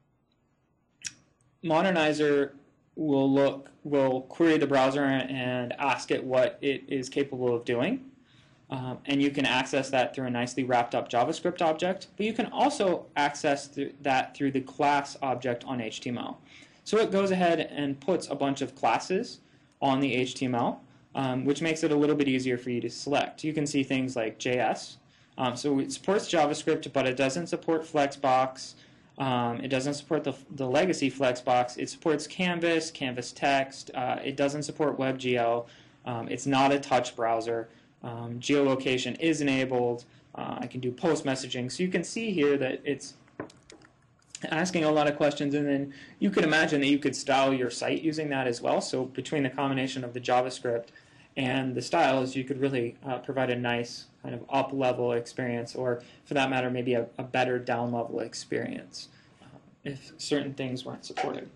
Modernizer will look, will query the browser and ask it what it is capable of doing. Um, and you can access that through a nicely wrapped up JavaScript object, but you can also access th that through the class object on H T M L. So it goes ahead and puts a bunch of classes on the H T M L, um, which makes it a little bit easier for you to select. You can see things like J S. Um, so it supports JavaScript, but it doesn't support Flexbox. Um, it doesn't support the, the legacy Flexbox. It supports Canvas, Canvas Text. Uh, it doesn't support WebGL. Um, it's not a touch browser. Um, geolocation is enabled. Uh, I can do post messaging. So you can see here that it's asking a lot of questions, and then you can imagine that you could style your site using that as well. So between the combination of the JavaScript and the styles, you could really uh, provide a nice kind of up-level experience, or for that matter, maybe a, a better down-level experience uh, if certain things weren't supported.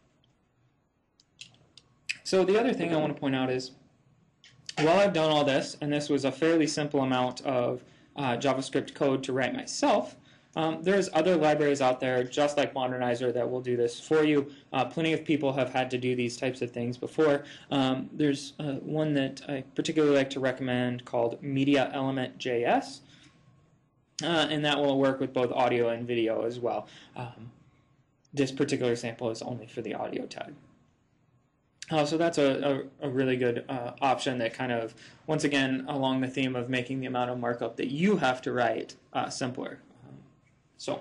So the other thing I want to point out is, while I've done all this, and this was a fairly simple amount of uh, JavaScript code to write myself, um, there's other libraries out there just like Modernizer that will do this for you. Uh, plenty of people have had to do these types of things before. Um, there's uh, one that I particularly like to recommend called Media Element J S, uh, and that will work with both audio and video as well. Um, this particular sample is only for the audio tag. Uh, so that's a, a, a really good uh, option that kind of, once again, along the theme of making the amount of markup that you have to write uh, simpler. Um, so,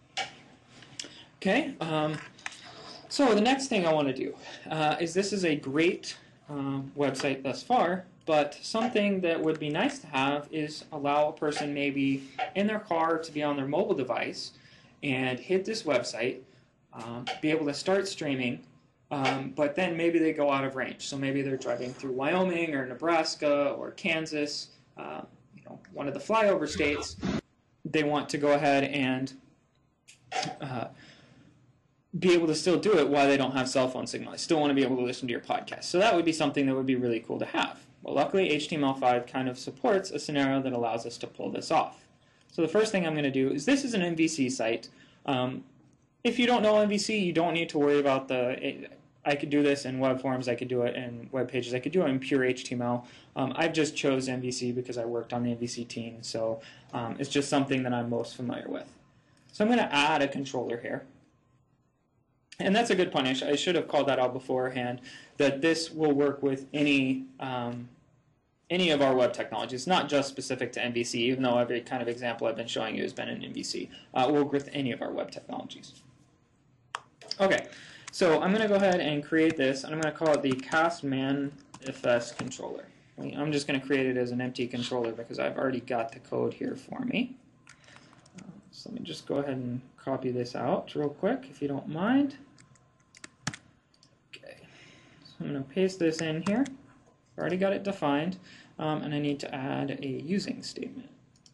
okay. Um, so the next thing I want to do uh, is this is a great uh, website thus far, but something that would be nice to have is allow a person maybe in their car to be on their mobile device and hit this website, um, be able to start streaming. Um, but then maybe they go out of range. So maybe they're driving through Wyoming or Nebraska or Kansas, uh, you know, one of the flyover states. They want to go ahead and uh, be able to still do it while they don't have cell phone signal. They still want to be able to listen to your podcast. So that would be something that would be really cool to have. Well, luckily, H T M L five kind of supports a scenario that allows us to pull this off. So the first thing I'm going to do is, this is an M V C site. Um, if you don't know M V C, you don't need to worry about the... I could do this in web forms, I could do it in web pages, I could do it in pure H T M L. Um, I've just chose M V C because I worked on the M V C team, so um, it's just something that I'm most familiar with. So I'm going to add a controller here. And that's a good point. I, sh I should have called that out beforehand, that this will work with any um, any of our web technologies. It's not just specific to M V C, even though every kind of example I've been showing you has been in M V C. Uh, it will work with any of our web technologies. Okay, so I'm going to go ahead and create this, and I'm going to call it the cast manifest controller. I'm just going to create it as an empty controller because I've already got the code here for me. Uh, so let me just go ahead and copy this out real quick, if you don't mind. Okay, so I'm going to paste this in here. I've already got it defined, um, and I need to add a using statement.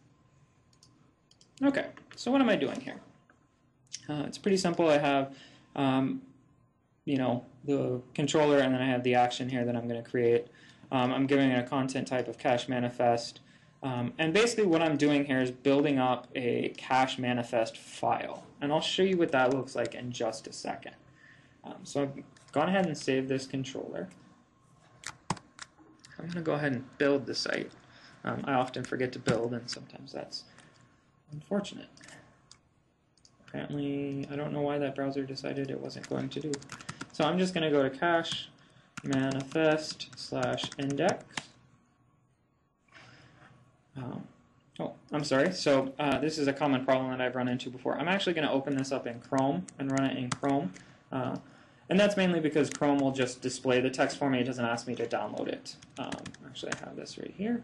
Okay, so what am I doing here? Uh, it's pretty simple. I have um, you know, the controller, and then I have the action here that I'm going to create. Um, I'm giving it a content type of cache manifest. Um, and basically what I'm doing here is building up a cache manifest file. And I'll show you what that looks like in just a second. Um, so I've gone ahead and saved this controller. I'm going to go ahead and build the site. Um, I often forget to build, and sometimes that's unfortunate. Apparently, I don't know why that browser decided it wasn't going to do. So I'm just going to go to cache manifest slash index. Um, oh, I'm sorry. So uh, this is a common problem that I've run into before. I'm actually going to open this up in Chrome and run it in Chrome. Uh, and that's mainly because Chrome will just display the text for me. It doesn't ask me to download it. Um, actually, I have this right here.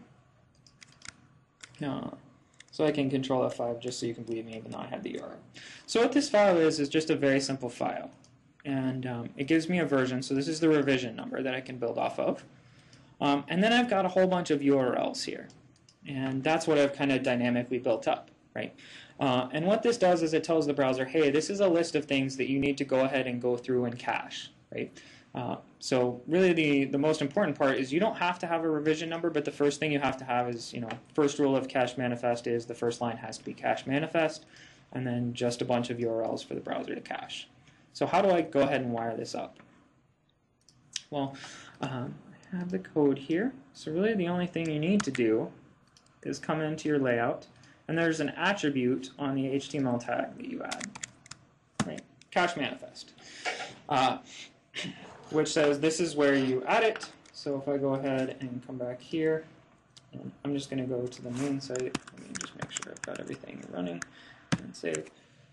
Uh, So I can control F five just so you can believe me, even though I have the U R L. So what this file is, is just a very simple file. And um, it gives me a version, so this is the revision number that I can build off of. Um, and then I've got a whole bunch of U R Ls here. And that's what I've kind of dynamically built up, right? Uh, and what this does is it tells the browser, hey, this is a list of things that you need to go ahead and go through and cache, right? Uh, so really the, the most important part is you don't have to have a revision number, but the first thing you have to have is, you know, first rule of cache manifest is the first line has to be cache manifest, and then just a bunch of U R Ls for the browser to cache. So how do I go ahead and wire this up? Well, um, I have the code here. So really the only thing you need to do is come into your layout, and there's an attribute on the H T M L tag that you add, right? Cache manifest. Uh, which says this is where you add it. So if I go ahead and come back here, and I'm just going to go to the main site. Let me just make sure I've got everything running and save.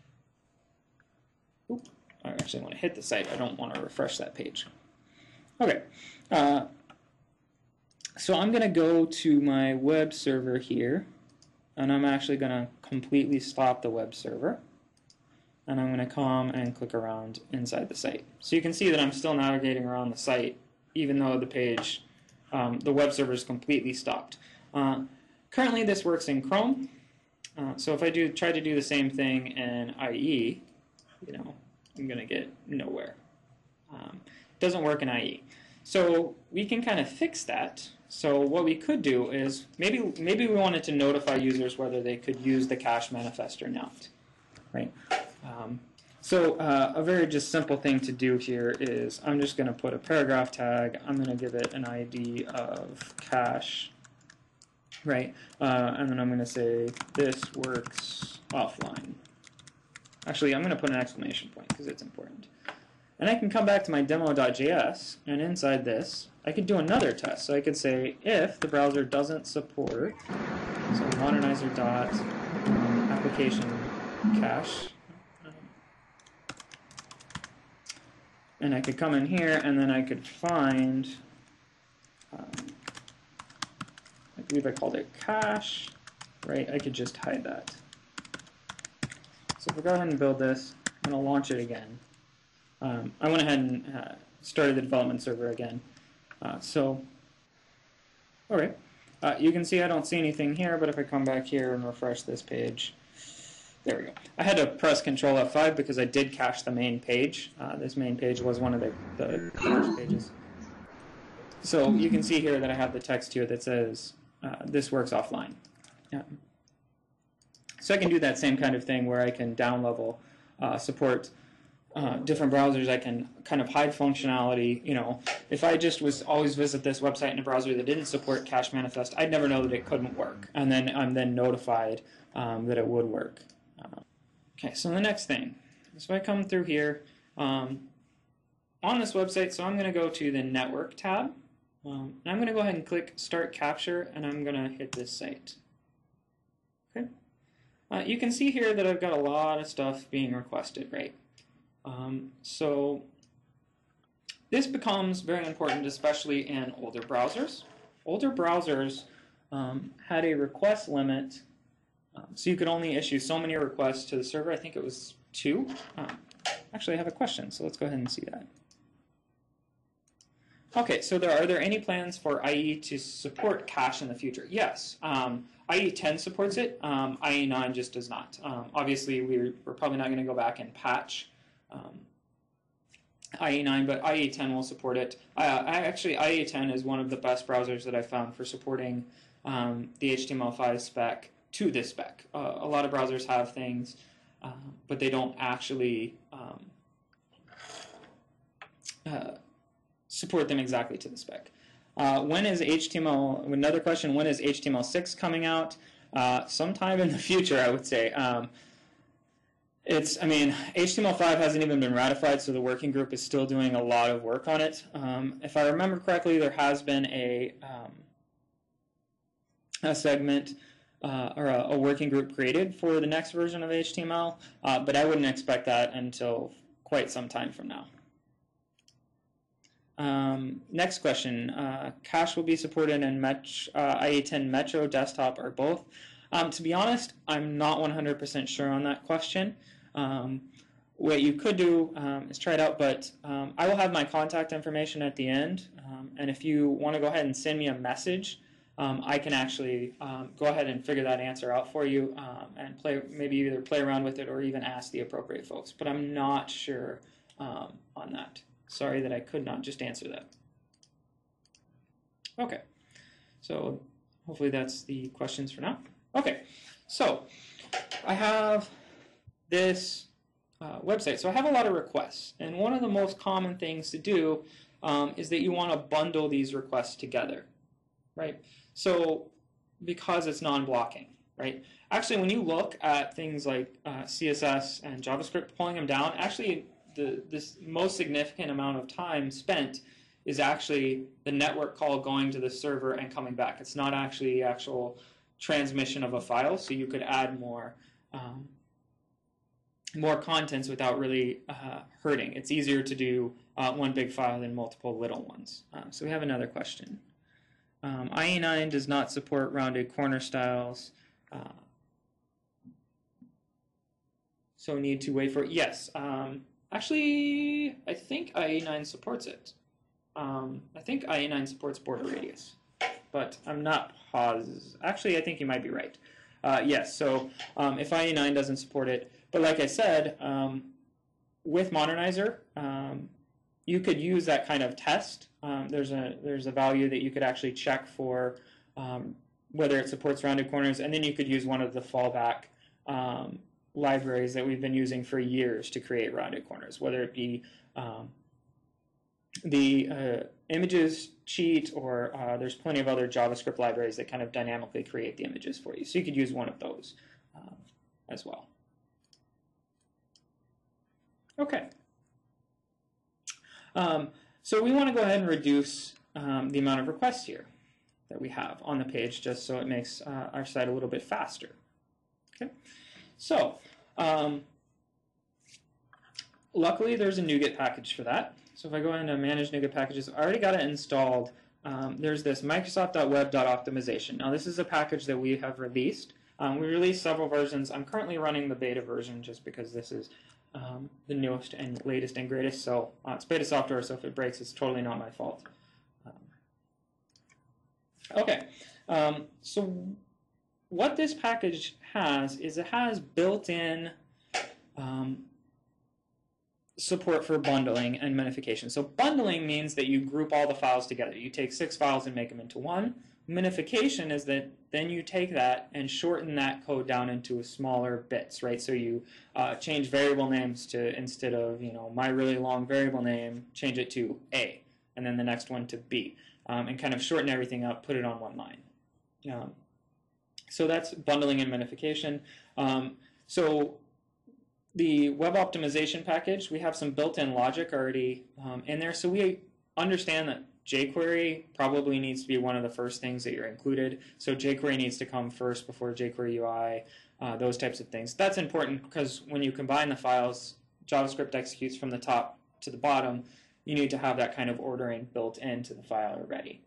Oop, I actually want to hit the site. I don't want to refresh that page. Okay, uh, so I'm going to go to my web server here, and I'm actually going to completely stop the web server. And I'm going to come and click around inside the site. So you can see that I'm still navigating around the site, even though the page, um, the web server is completely stopped. Uh, currently, this works in Chrome. Uh, so if I do try to do the same thing in I E, you know, I'm going to get nowhere. Um, it doesn't work in I E. So we can kind of fix that. So what we could do is maybe maybe we wanted to notify users whether they could use the cache manifest or not, right? Um, so uh, a very just simple thing to do here is I'm just going to put a paragraph tag. I'm going to give it an I D of cache, right? Uh, and then I'm going to say this works offline. Actually, I'm going to put an exclamation point because it's important. And I can come back to my demo.js, and inside this, I could do another test. So I could say if the browser doesn't support, so modernizer dot um, application cache. And I could come in here, and then I could find, um, I believe I called it cache, right? I could just hide that. So if we go ahead and build this, I'm going to launch it again. Um, I went ahead and uh, started the development server again. Uh, so, okay. Uh, you can see I don't see anything here, but if I come back here and refresh this page, There we go. I had to press Control F five because I did cache the main page. Uh, this main page was one of the, the cache pages. So you can see here that I have the text here that says, uh, this works offline. Yeah. So I can do that same kind of thing where I can down level uh, support uh, different browsers. I can kind of hide functionality. You know, if I just was always visit this website in a browser that didn't support Cache Manifest, I'd never know that it couldn't work. And then I'm then notified um, that it would work. Uh, okay, so the next thing. So I come through here um, on this website, so I'm going to go to the Network tab. Um, and I'm going to go ahead and click Start Capture, and I'm going to hit this site. Okay. Uh, you can see here that I've got a lot of stuff being requested, right? Um, so this becomes very important, especially in older browsers. Older browsers um, had a request limit, um, so you could only issue so many requests to the server. I think it was two. Um, actually, I have a question, so let's go ahead and see that. Okay, so there, are there any plans for I E to support cache in the future? Yes. Um, I E ten supports it. Um, I E nine just does not. Um, obviously, we're, we're probably not going to go back and patch um, I E nine, but I E ten will support it. Uh, I actually, I E ten is one of the best browsers that I found for supporting um, the H T M L five spec to this spec. Uh, a lot of browsers have things, uh, but they don't actually um, uh, support them exactly to the spec. Uh, when is H T M L, another question, when is H T M L six coming out? Uh, sometime in the future, I would say. Um, it's, I mean, H T M L five hasn't even been ratified, so the working group is still doing a lot of work on it. Um, if I remember correctly, there has been a, um, a segment uh, or a, a working group created for the next version of H T M L, uh, but I wouldn't expect that until quite some time from now. Um, next question, uh, cache will be supported in Met uh, I E ten Metro, Desktop, or both? Um, to be honest, I'm not one hundred percent sure on that question. Um, what you could do um, is try it out, but um, I will have my contact information at the end, um, and if you want to go ahead and send me a message, um, I can actually um, go ahead and figure that answer out for you um, and play, maybe either play around with it or even ask the appropriate folks, but I'm not sure um, on that. Sorry that I could not just answer that. Okay, so hopefully that's the questions for now. Okay, so I have this uh, website. So I have a lot of requests, and one of the most common things to do um, is that you want to bundle these requests together, right? So because it's non-blocking, right? Actually, when you look at things like uh, C S S and JavaScript, pulling them down, actually the this most significant amount of time spent is actually the network call going to the server and coming back. It's not actually the actual transmission of a file, so you could add more um, more contents without really uh, hurting. It's easier to do uh, one big file than multiple little ones. Uh, so we have another question. Um, I E nine does not support rounded corner styles, uh, so need to wait for it. Yes. Um, Actually, I think I E nine supports it. Um, I think I E nine supports border radius, but I'm not positive. Actually, I think you might be right. Uh, yes, so um, if I E nine doesn't support it, but like I said, um, with Modernizer, um, you could use that kind of test. Um, there's a there's a value that you could actually check for um, whether it supports rounded corners, and then you could use one of the fallback um, libraries that we've been using for years to create rounded corners, whether it be um, the uh, images cheat, or uh, there's plenty of other JavaScript libraries that kind of dynamically create the images for you. So you could use one of those uh, as well. Okay. Um, so we want to go ahead and reduce um, the amount of requests here that we have on the page, just so it makes uh, our site a little bit faster. Okay. So, um, luckily there's a NuGet package for that. So if I go into Manage NuGet Packages, I already got it installed. Um, there's this Microsoft dot web dot optimization. Now this is a package that we have released. Um, we released several versions. I'm currently running the beta version just because this is um, the newest and latest and greatest. So uh, it's beta software, so if it breaks, it's totally not my fault. Um, okay, um, so what this package has is it has built-in um, support for bundling and minification. So bundling means that you group all the files together. You take six files and make them into one. Minification is that then you take that and shorten that code down into smaller bits, right? So you uh, change variable names to, instead of, you know, my really long variable name, change it to A, and then the next one to B, um, and kind of shorten everything up, put it on one line. Um, so that's bundling and minification. Um, so the web optimization package, we have some built-in logic already um, in there, so we understand that jQuery probably needs to be one of the first things that you're included. So jQuery needs to come first before jQuery U I, uh, those types of things. That's important because when you combine the files, JavaScript executes from the top to the bottom. You need to have that kind of ordering built into the file already.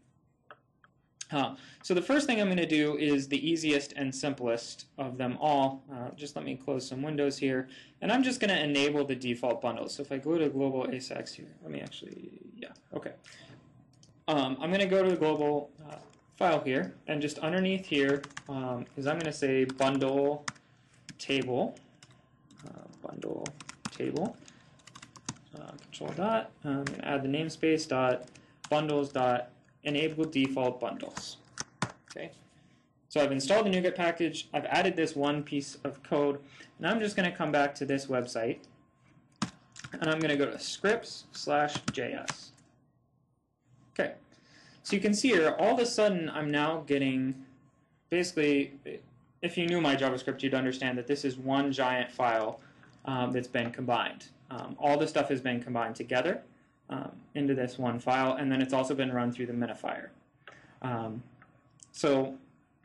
Uh, so the first thing I'm going to do is the easiest and simplest of them all. Uh, just let me close some windows here. And I'm just going to enable the default bundles. So if I go to global A S X here, let me actually, yeah, okay. Um, I'm going to go to the global uh, file here, and just underneath here um, is I'm going to say bundle table, uh, bundle table, uh, control dot, I'm going to add the namespace dot bundles dot enable default bundles. Okay, so I've installed the NuGet package, I've added this one piece of code, and I'm just going to come back to this website, and I'm going to go to scripts slash JS. Okay, so you can see here, all of a sudden I'm now getting, basically, if you knew my JavaScript, you'd understand that this is one giant file um, that's been combined. Um, all the stuff has been combined together um, into this one file, and then it's also been run through the minifier. Um, so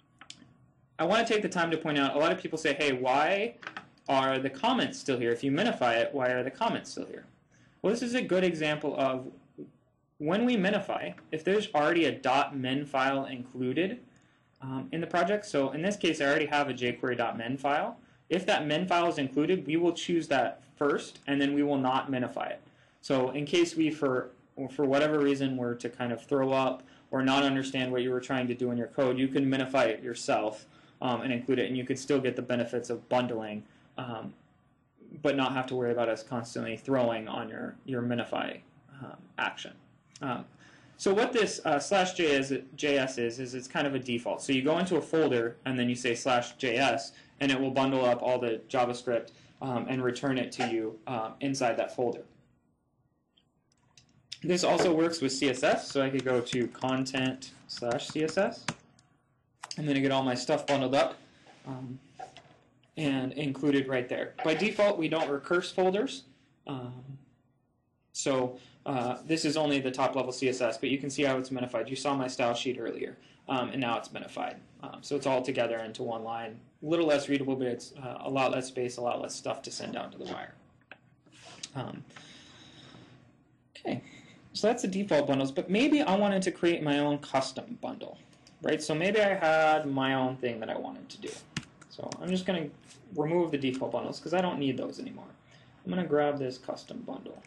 I want to take the time to point out, a lot of people say, hey, why are the comments still here? If you minify it, why are the comments still here? Well, this is a good example of when we minify, if there's already a .min file included um, in the project, so in this case I already have a jQuery.min file, if that min file is included, we will choose that first, and then we will not minify it. So in case we, for, for whatever reason, were to kind of throw up or not understand what you were trying to do in your code, you can minify it yourself um, and include it, and you could still get the benefits of bundling, um, but not have to worry about us constantly throwing on your, your minify um, action. Um, so what this uh, slash J S is, is it's kind of a default. So you go into a folder and then you say slash J S, and it will bundle up all the JavaScript um, and return it to you um, inside that folder. This also works with C S S, so I could go to content slash C S S. I'm going to get all my stuff bundled up um, and included right there. By default, we don't recurse folders. Um, so uh, this is only the top level C S S, but you can see how it's minified. You saw my style sheet earlier, um, and now it's minified. Um, so it's all together into one line. A little less readable, but it's uh, a lot less space, a lot less stuff to send down to the wire. Um, okay, so that's the default bundles, but maybe I wanted to create my own custom bundle, right? So maybe I had my own thing that I wanted to do. So I'm just going to remove the default bundles because I don't need those anymore. I'm going to grab this custom bundle.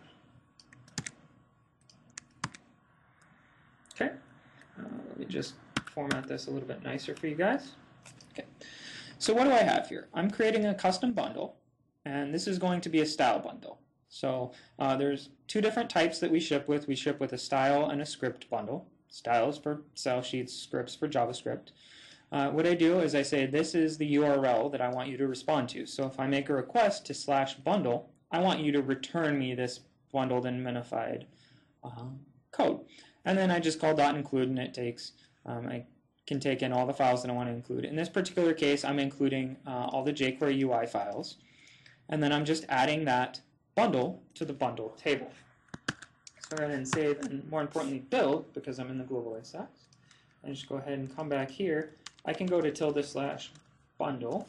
Okay, uh, let me just format this a little bit nicer for you guys. Okay, so what do I have here? I'm creating a custom bundle, and this is going to be a style bundle. So uh, there's two different types that we ship with. We ship with a style and a script bundle. Styles for style sheets, scripts for JavaScript. Uh, what I do is I say this is the U R L that I want you to respond to. So if I make a request to slash bundle, I want you to return me this bundled and minified uh, code. And then I just call dot include, and it takes, um, I can take in all the files that I want to include. In this particular case, I'm including uh, all the jQuery U I files. And then I'm just adding that bundle to the bundle table. So go ahead and save, and more importantly, build, because I'm in the global A S X. And just go ahead and come back here. I can go to tilde slash bundle.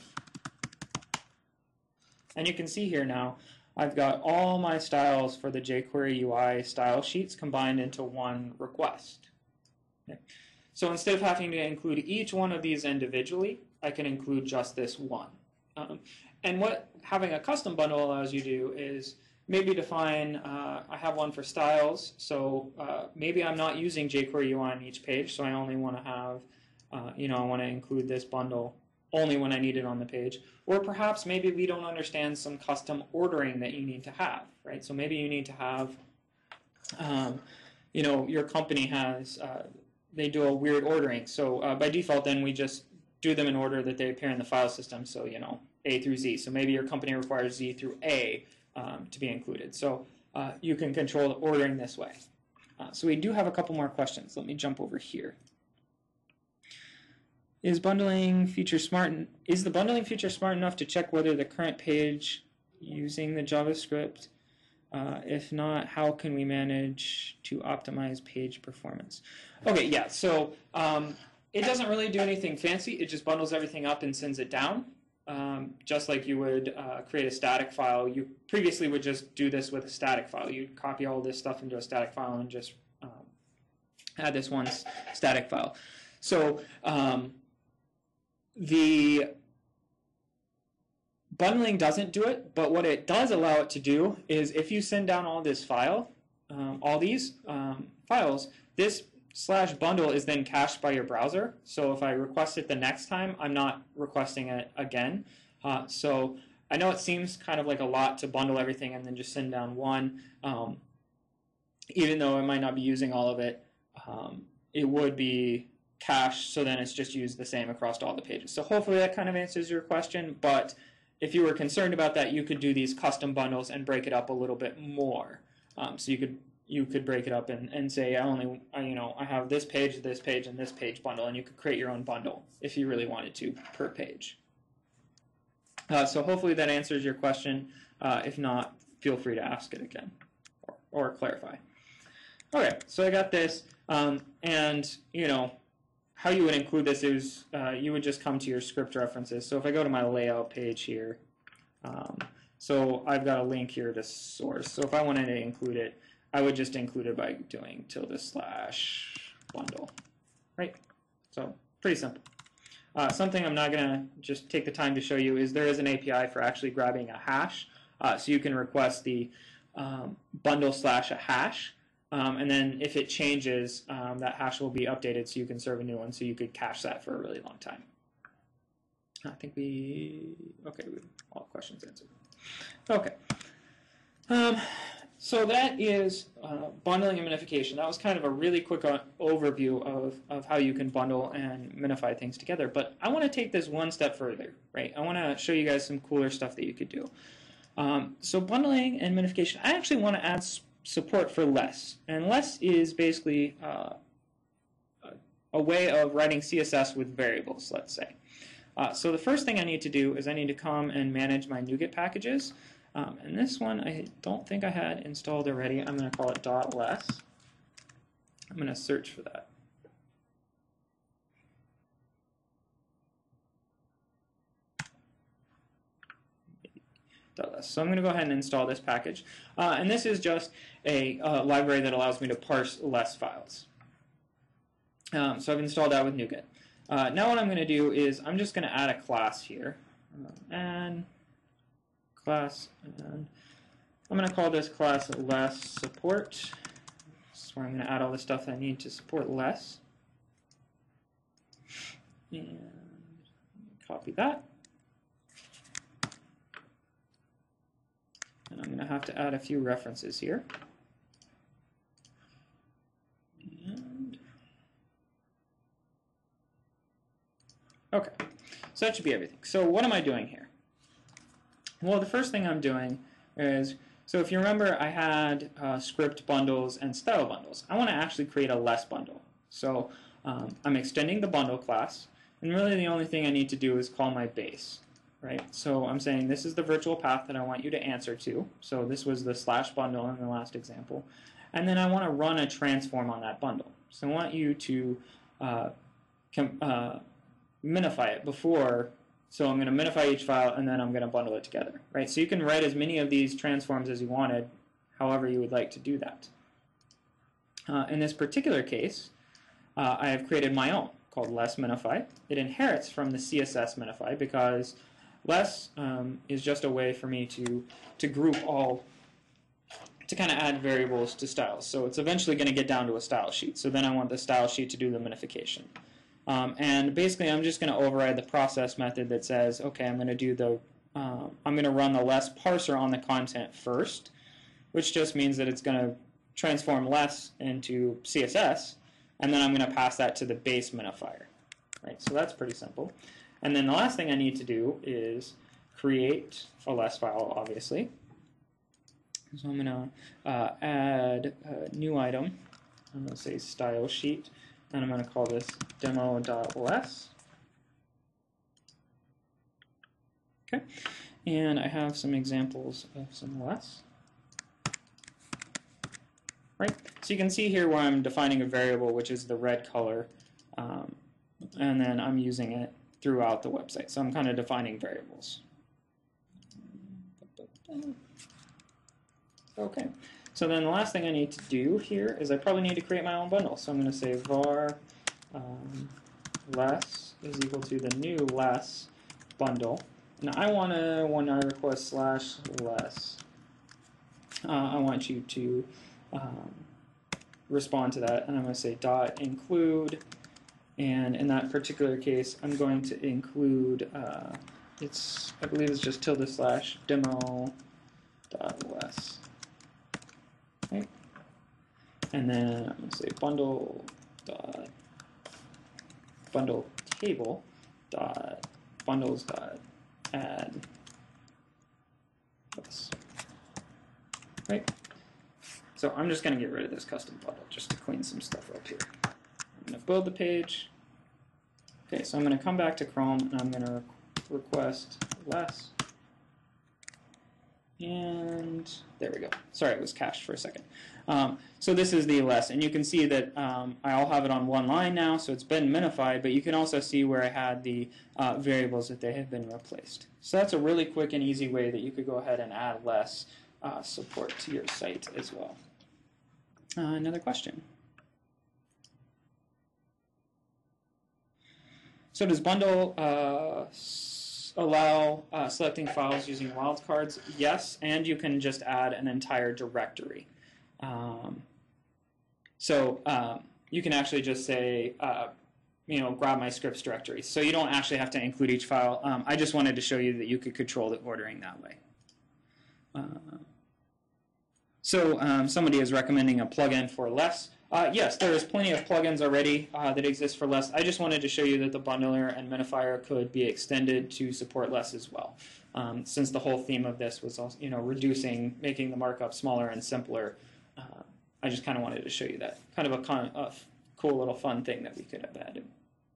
And you can see here now, I've got all my styles for the jQuery U I style sheets combined into one request. Okay. So instead of having to include each one of these individually, I can include just this one. Um, and what having a custom bundle allows you to do is maybe define, uh, I have one for styles, so uh, maybe I'm not using jQuery U I on each page, so I only want to have, uh, you know, I want to include this bundle only when I need it on the page. Or perhaps maybe we don't understand some custom ordering that you need to have, right? So maybe you need to have, um, you know, your company has, uh, they do a weird ordering. So uh, by default, then we just do them in order that they appear in the file system. So, you know, A through Z. So maybe your company requires Z through A um, to be included. So uh, you can control the ordering this way. Uh, so we do have a couple more questions. Let me jump over here. Is bundling feature smart? Is the bundling feature smart enough to check whether the current page using the JavaScript? Uh, if not, how can we manage to optimize page performance? Okay, yeah. So um, it doesn't really do anything fancy. It just bundles everything up and sends it down, um, just like you would uh, create a static file. You previously would just do this with a static file. You'd copy all this stuff into a static file and just um, add this one static file. So um, the bundling doesn't do it, but what it does allow it to do is if you send down all this file, um, all these um, files, this slash bundle is then cached by your browser. So if I request it the next time, I'm not requesting it again. Uh, so I know it seems kind of like a lot to bundle everything and then just send down one. Um, even though I might not be using all of it, um, it would be cached, so then it's just used the same across all the pages. So hopefully that kind of answers your question, but if you were concerned about that, you could do these custom bundles and break it up a little bit more. Um, so you could you could break it up and, and say, I only, I, you know, I have this page, this page, and this page bundle, and you could create your own bundle if you really wanted to per page. Uh, so hopefully that answers your question. Uh, if not, feel free to ask it again or, or clarify. Okay, so I got this, um, and you know, how you would include this is uh, you would just come to your script references. So if I go to my layout page here, um, so I've got a link here to source. So if I wanted to include it, I would just include it by doing tilde slash bundle, right? So pretty simple. Uh, something I'm not going to just take the time to show you is there is an A P I for actually grabbing a hash. Uh, so you can request the um, bundle slash a hash. Um, and then if it changes, um, that hash will be updated so you can serve a new one, so you could cache that for a really long time. I think we, okay, we, all questions answered. Okay. Um, so that is uh, bundling and minification. That was kind of a really quick overview of, of how you can bundle and minify things together. But I want to take this one step further, right? I want to show you guys some cooler stuff that you could do. Um, so bundling and minification, I actually want to add support for less. And less is basically uh, a way of writing C S S with variables, let's say. Uh, so the first thing I need to do is I need to come and manage my NuGet packages. Um, and this one I don't think I had installed already. I'm going to call it dot less. I'm going to search for that. So I'm going to go ahead and install this package. Uh, and this is just a uh, library that allows me to parse less files. Um, so I've installed that with NuGet. Uh, now what I'm going to do is I'm just going to add a class here. Uh, and class, and I'm going to call this class less support. This is where I'm going to add all the stuff I need to support less. And copy that. And I'm going to have to add a few references here. And okay, so that should be everything. So what am I doing here? Well, the first thing I'm doing is, so if you remember, I had uh, script bundles and style bundles. I want to actually create a less bundle. So um, I'm extending the bundle class, and really the only thing I need to do is call my base. Right? So I'm saying this is the virtual path that I want you to answer to. So this was the slash bundle in the last example. And then I want to run a transform on that bundle. So I want you to uh, uh, minify it before. So I'm going to minify each file, and then I'm going to bundle it together. Right? So you can write as many of these transforms as you wanted, however you would like to do that. Uh, in this particular case, uh, I have created my own called less minify. It inherits from the C S S minify because less um, is just a way for me to, to group all, to kind of add variables to styles. So it's eventually going to get down to a style sheet. So then I want the style sheet to do the minification. Um, and basically, I'm just going to override the process method that says, okay, I'm going to do the, uh, I'm going to run the less parser on the content first, which just means that it's going to transform less into C S S, and then I'm going to pass that to the base minifier. Right? So that's pretty simple. And then the last thing I need to do is create a less file, obviously. So I'm going to uh, add a new item. I'm going to say style sheet, and I'm going to call this demo.less. Okay, and I have some examples of some less. Right, so you can see here where I'm defining a variable, which is the red color, um, and then I'm using it throughout the website. So I'm kind of defining variables. Okay, so then the last thing I need to do here is I probably need to create my own bundle. So I'm going to say var um, less is equal to the new less bundle. And I want to, when I request slash less, uh, I want you to um, respond to that. And I'm going to say dot include. And in that particular case, I'm going to include, uh, it's, I believe it's just tilde slash demo dot less. Okay. And then I'm going to say bundle dot bundle table dot bundles dot add less. Right. So I'm just going to get rid of this custom bundle just to clean some stuff up here. I'm going to build the page. Okay, so I'm going to come back to Chrome and I'm going to re request less. And there we go. Sorry, it was cached for a second. Um, so this is the less, and you can see that um, I'll have it on one line now, so it's been minified, but you can also see where I had the uh, variables that they have been replaced. So that's a really quick and easy way that you could go ahead and add less uh, support to your site as well. Uh, another question. So does bundle uh, allow uh, selecting files using wildcards? Yes, and you can just add an entire directory. Um, so um, you can actually just say, uh, you know, grab my scripts directory. So you don't actually have to include each file. Um, I just wanted to show you that you could control the ordering that way. Uh, so um, somebody is recommending a plugin for less. Uh, yes, there is plenty of plugins already uh, that exist for less. I just wanted to show you that the bundler and minifier could be extended to support less as well. Um, since the whole theme of this was, also, you know, reducing, making the markup smaller and simpler, uh, I just kind of wanted to show you that. Kind of a, con a cool little fun thing that we could have added.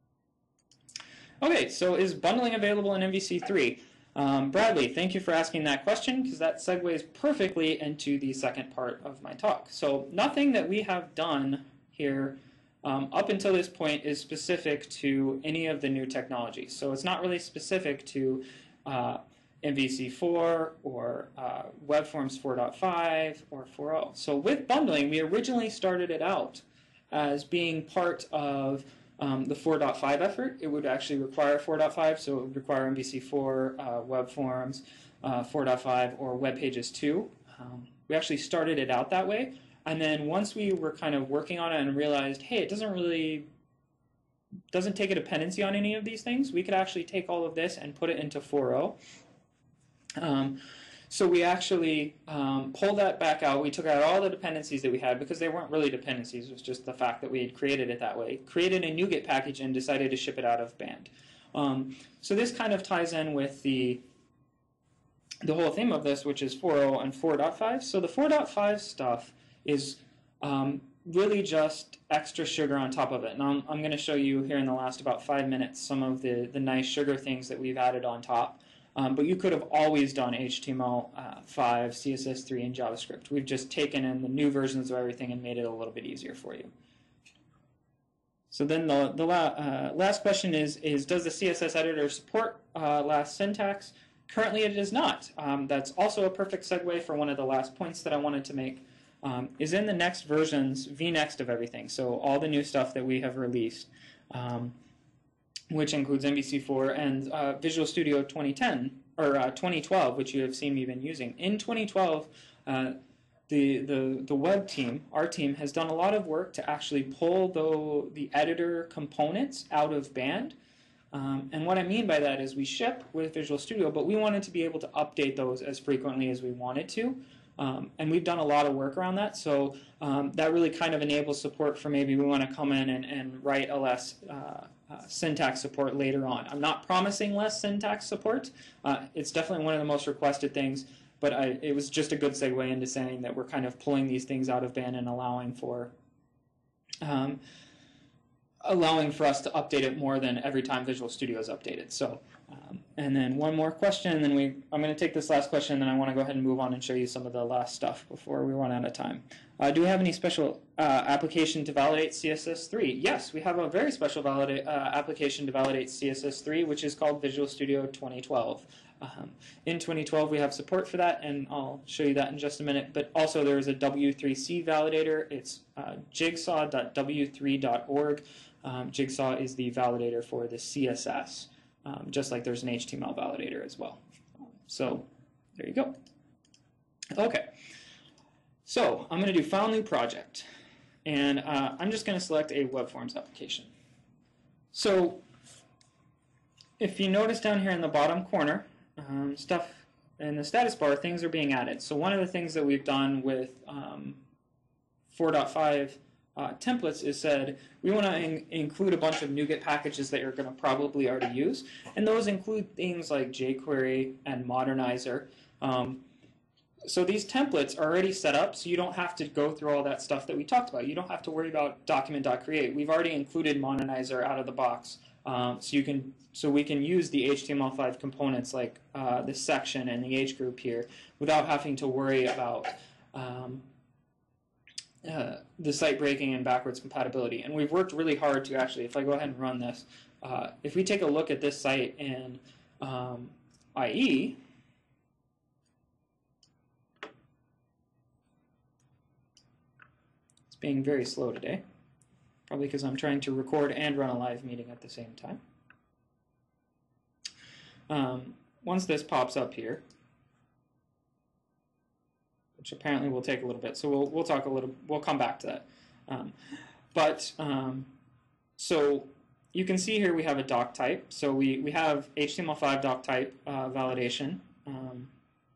Okay, so is bundling available in M V C three? Um, Bradley, thank you for asking that question, because that segues perfectly into the second part of my talk. So nothing that we have done here um, up until this point is specific to any of the new technologies. So it's not really specific to uh, M V C four or uh, WebForms four point five or four point oh. So with bundling, we originally started it out as being part of Um, the four point five effort. It would actually require four point five, so it would require M V C four, uh, WebForms, uh, four point five, or WebPages two. Um, we actually started it out that way, and then once we were kind of working on it and realized, hey, it doesn't really, doesn't take a dependency on any of these things, we could actually take all of this and put it into four point oh. Um, So we actually um, pulled that back out. We took out all the dependencies that we had because they weren't really dependencies. It was just the fact that we had created it that way. Created a NuGet package and decided to ship it out of band. Um, so this kind of ties in with the the whole theme of this, which is four point oh and four point five. So the four point five stuff is um, really just extra sugar on top of it. And I'm, I'm going to show you here in the last about five minutes some of the, the nice sugar things that we've added on top. Um, but you could have always done H T M L five, C S S three, and JavaScript. We've just taken in the new versions of everything and made it a little bit easier for you. So then the, the la uh, last question is, is, does the C S S editor support uh, last syntax? Currently it does not. Um, that's also a perfect segue for one of the last points that I wanted to make, um, is in the next versions, vNext of everything. So all the new stuff that we have released. Um, which includes M V C four and uh, Visual Studio twenty ten, or uh, twenty twelve, which you have seen me been using. In twenty twelve, uh, the, the, the web team, our team, has done a lot of work to actually pull the, the editor components out of band. Um, and what I mean by that is we ship with Visual Studio, but we wanted to be able to update those as frequently as we wanted to. Um, and we've done a lot of work around that, so um, that really kind of enables support for maybe we want to come in and, and write a less uh, uh, syntax support later on. I'm not promising less syntax support. Uh, it's definitely one of the most requested things, but I, it was just a good segue into saying that we're kind of pulling these things out of band and allowing for um, allowing for us to update it more than every time Visual Studio is updated. So, um, and then one more question, and then we, I'm going to take this last question, and then I want to go ahead and move on and show you some of the last stuff before we run out of time. Uh, do we have any special uh, application to validate C S S three? Yes, we have a very special validate, uh, application to validate C S S three, which is called Visual Studio twenty twelve. Um, in twenty twelve, we have support for that, and I'll show you that in just a minute. But also, there is a W three C validator. It's uh, jigsaw dot w three dot org. Um, Jigsaw is the validator for the C S S, um, just like there's an H T M L validator as well. So there you go. Okay, so I'm going to do File New Project, and uh, I'm just going to select a Web Forms application. So if you notice down here in the bottom corner, um, stuff in the status bar, things are being added. So one of the things that we've done with um, four point five Uh, templates is said we want to in include a bunch of NuGet packages that you're going to probably already use, and those include things like jQuery and Modernizer. Um, so these templates are already set up, so you don't have to go through all that stuff that we talked about. You don't have to worry about document.create. We've already included Modernizer out of the box, um, so you can so we can use the H T M L five components like uh, this section and the age group here without having to worry about um, Uh, the site breaking and backwards compatibility. And we've worked really hard to actually, if I go ahead and run this, uh, if we take a look at this site in um, I E, it's being very slow today, probably because I'm trying to record and run a live meeting at the same time. Um, once this pops up here, which apparently will take a little bit. So we'll we'll talk a little. We'll come back to that. Um, but um, so you can see here we have a doc type. So we we have H T M L five doc type uh, validation um,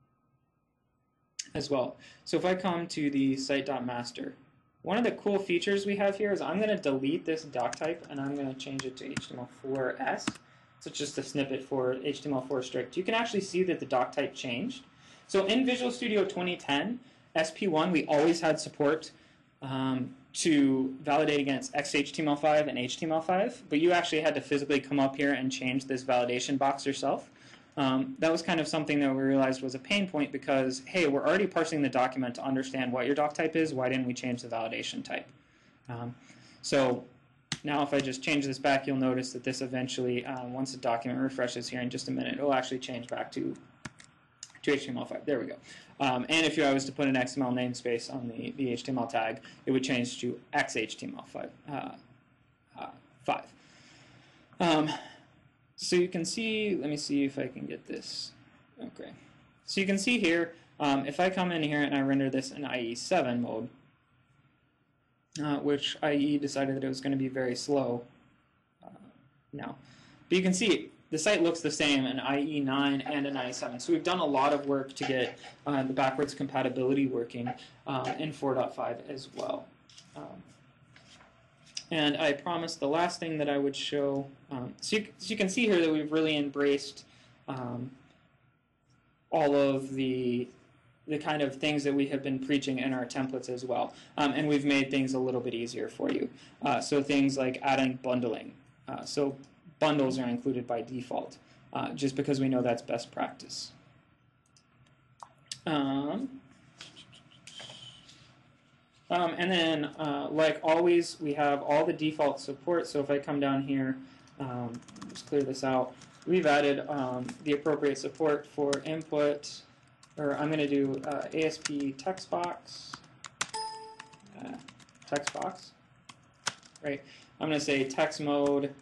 as well. So if I come to the site.master, one of the cool features we have here is I'm going to delete this doc type and I'm going to change it to H T M L four S. So it's just a snippet for H T M L four strict. You can actually see that the doc type changed. So in Visual Studio twenty ten, S P one, we always had support um, to validate against X H T M L five and H T M L five, but you actually had to physically come up here and change this validation box yourself. Um, that was kind of something that we realized was a pain point because, hey, we're already parsing the document to understand what your doc type is. Why didn't we change the validation type? Um, so now if I just change this back, you'll notice that this eventually, um, once the document refreshes here in just a minute, it will actually change back to to H T M L five. There we go. Um, and if you I was to put an X M L namespace on the, the H T M L tag, it would change to X H T M L five. Uh, uh, five. Um, so you can see, let me see if I can get this. Okay. So you can see here, um, if I come in here and I render this in I E seven mode, uh, which I E decided that it was going to be very slow uh, now. But you can see the site looks the same in I E nine and in I E seven. So we've done a lot of work to get uh, the backwards compatibility working uh, in four point five as well. Um, and I promised the last thing that I would show. Um, so, you, so you can see here that we've really embraced um, all of the the kind of things that we have been preaching in our templates as well. Um, and we've made things a little bit easier for you. Uh, so things like adding bundling. Uh, so bundles are included by default, uh, just because we know that's best practice. Um, um, and then, uh, like always, we have all the default support. So if I come down here, um, just clear this out, we've added um, the appropriate support for input, or I'm going to do uh, A S P text box, uh, text box, right? I'm going to say text mode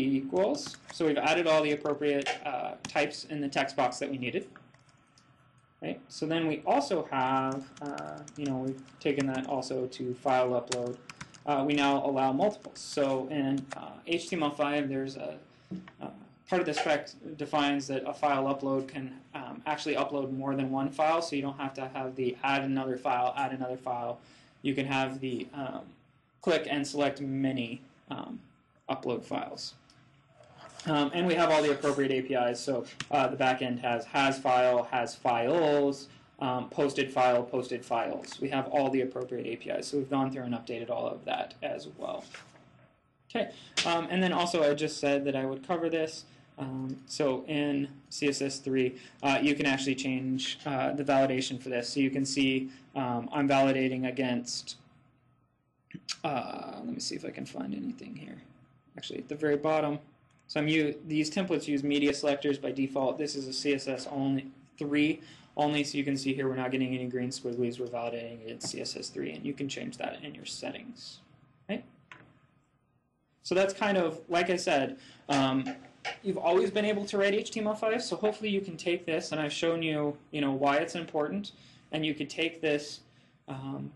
equals. So we've added all the appropriate uh, types in the text box that we needed. Right? So then we also have, uh, you know, we've taken that also to file upload. Uh, we now allow multiples. So in uh, H T M L five, there's a uh, part of the spec defines that a file upload can um, actually upload more than one file, so you don't have to have the add another file, add another file. You can have the um, click and select many um, upload files. Um, and we have all the appropriate A P Is, so uh, the backend has has file, has files, um, posted file, posted files. We have all the appropriate A P Is, so we've gone through and updated all of that as well. Okay, um, and then also I just said that I would cover this. Um, so in C S S three, uh, you can actually change uh, the validation for this. So you can see um, I'm validating against, uh, let me see if I can find anything here. Actually, at the very bottom. So I'm u these templates use media selectors by default. This is a C S S only three only, so you can see here we're not getting any green squigglies. We're validating it in C S S three, and you can change that in your settings. Right? So that's kind of, like I said, um, you've always been able to write H T M L five, so hopefully you can take this, and I've shown you, you know, why it's important, and you could take this, um,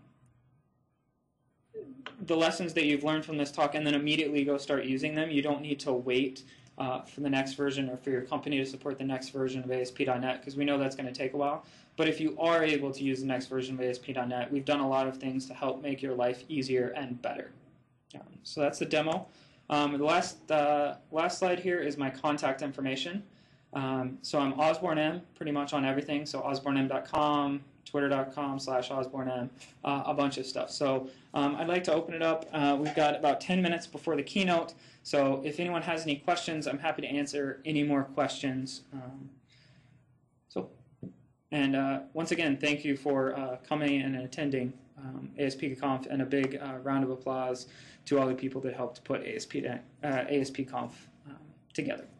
the lessons that you've learned from this talk, and then immediately go start using them. You don't need to wait uh, for the next version or for your company to support the next version of A S P dot net, because we know that's going to take a while. But if you are able to use the next version of A S P dot net, we've done a lot of things to help make your life easier and better. Um, so that's the demo. Um, the last, uh, last slide here is my contact information. Um, so I'm Osborne M pretty much on everything, so osborne m dot com, twitter dot com slash osborne m, uh, a bunch of stuff. So um, I'd like to open it up. Uh, we've got about ten minutes before the keynote, so if anyone has any questions, I'm happy to answer any more questions. Um, so, and uh, once again, thank you for uh, coming and attending um, ASPConf, and a big uh, round of applause to all the people that helped put ASP, uh, ASPConf um, together.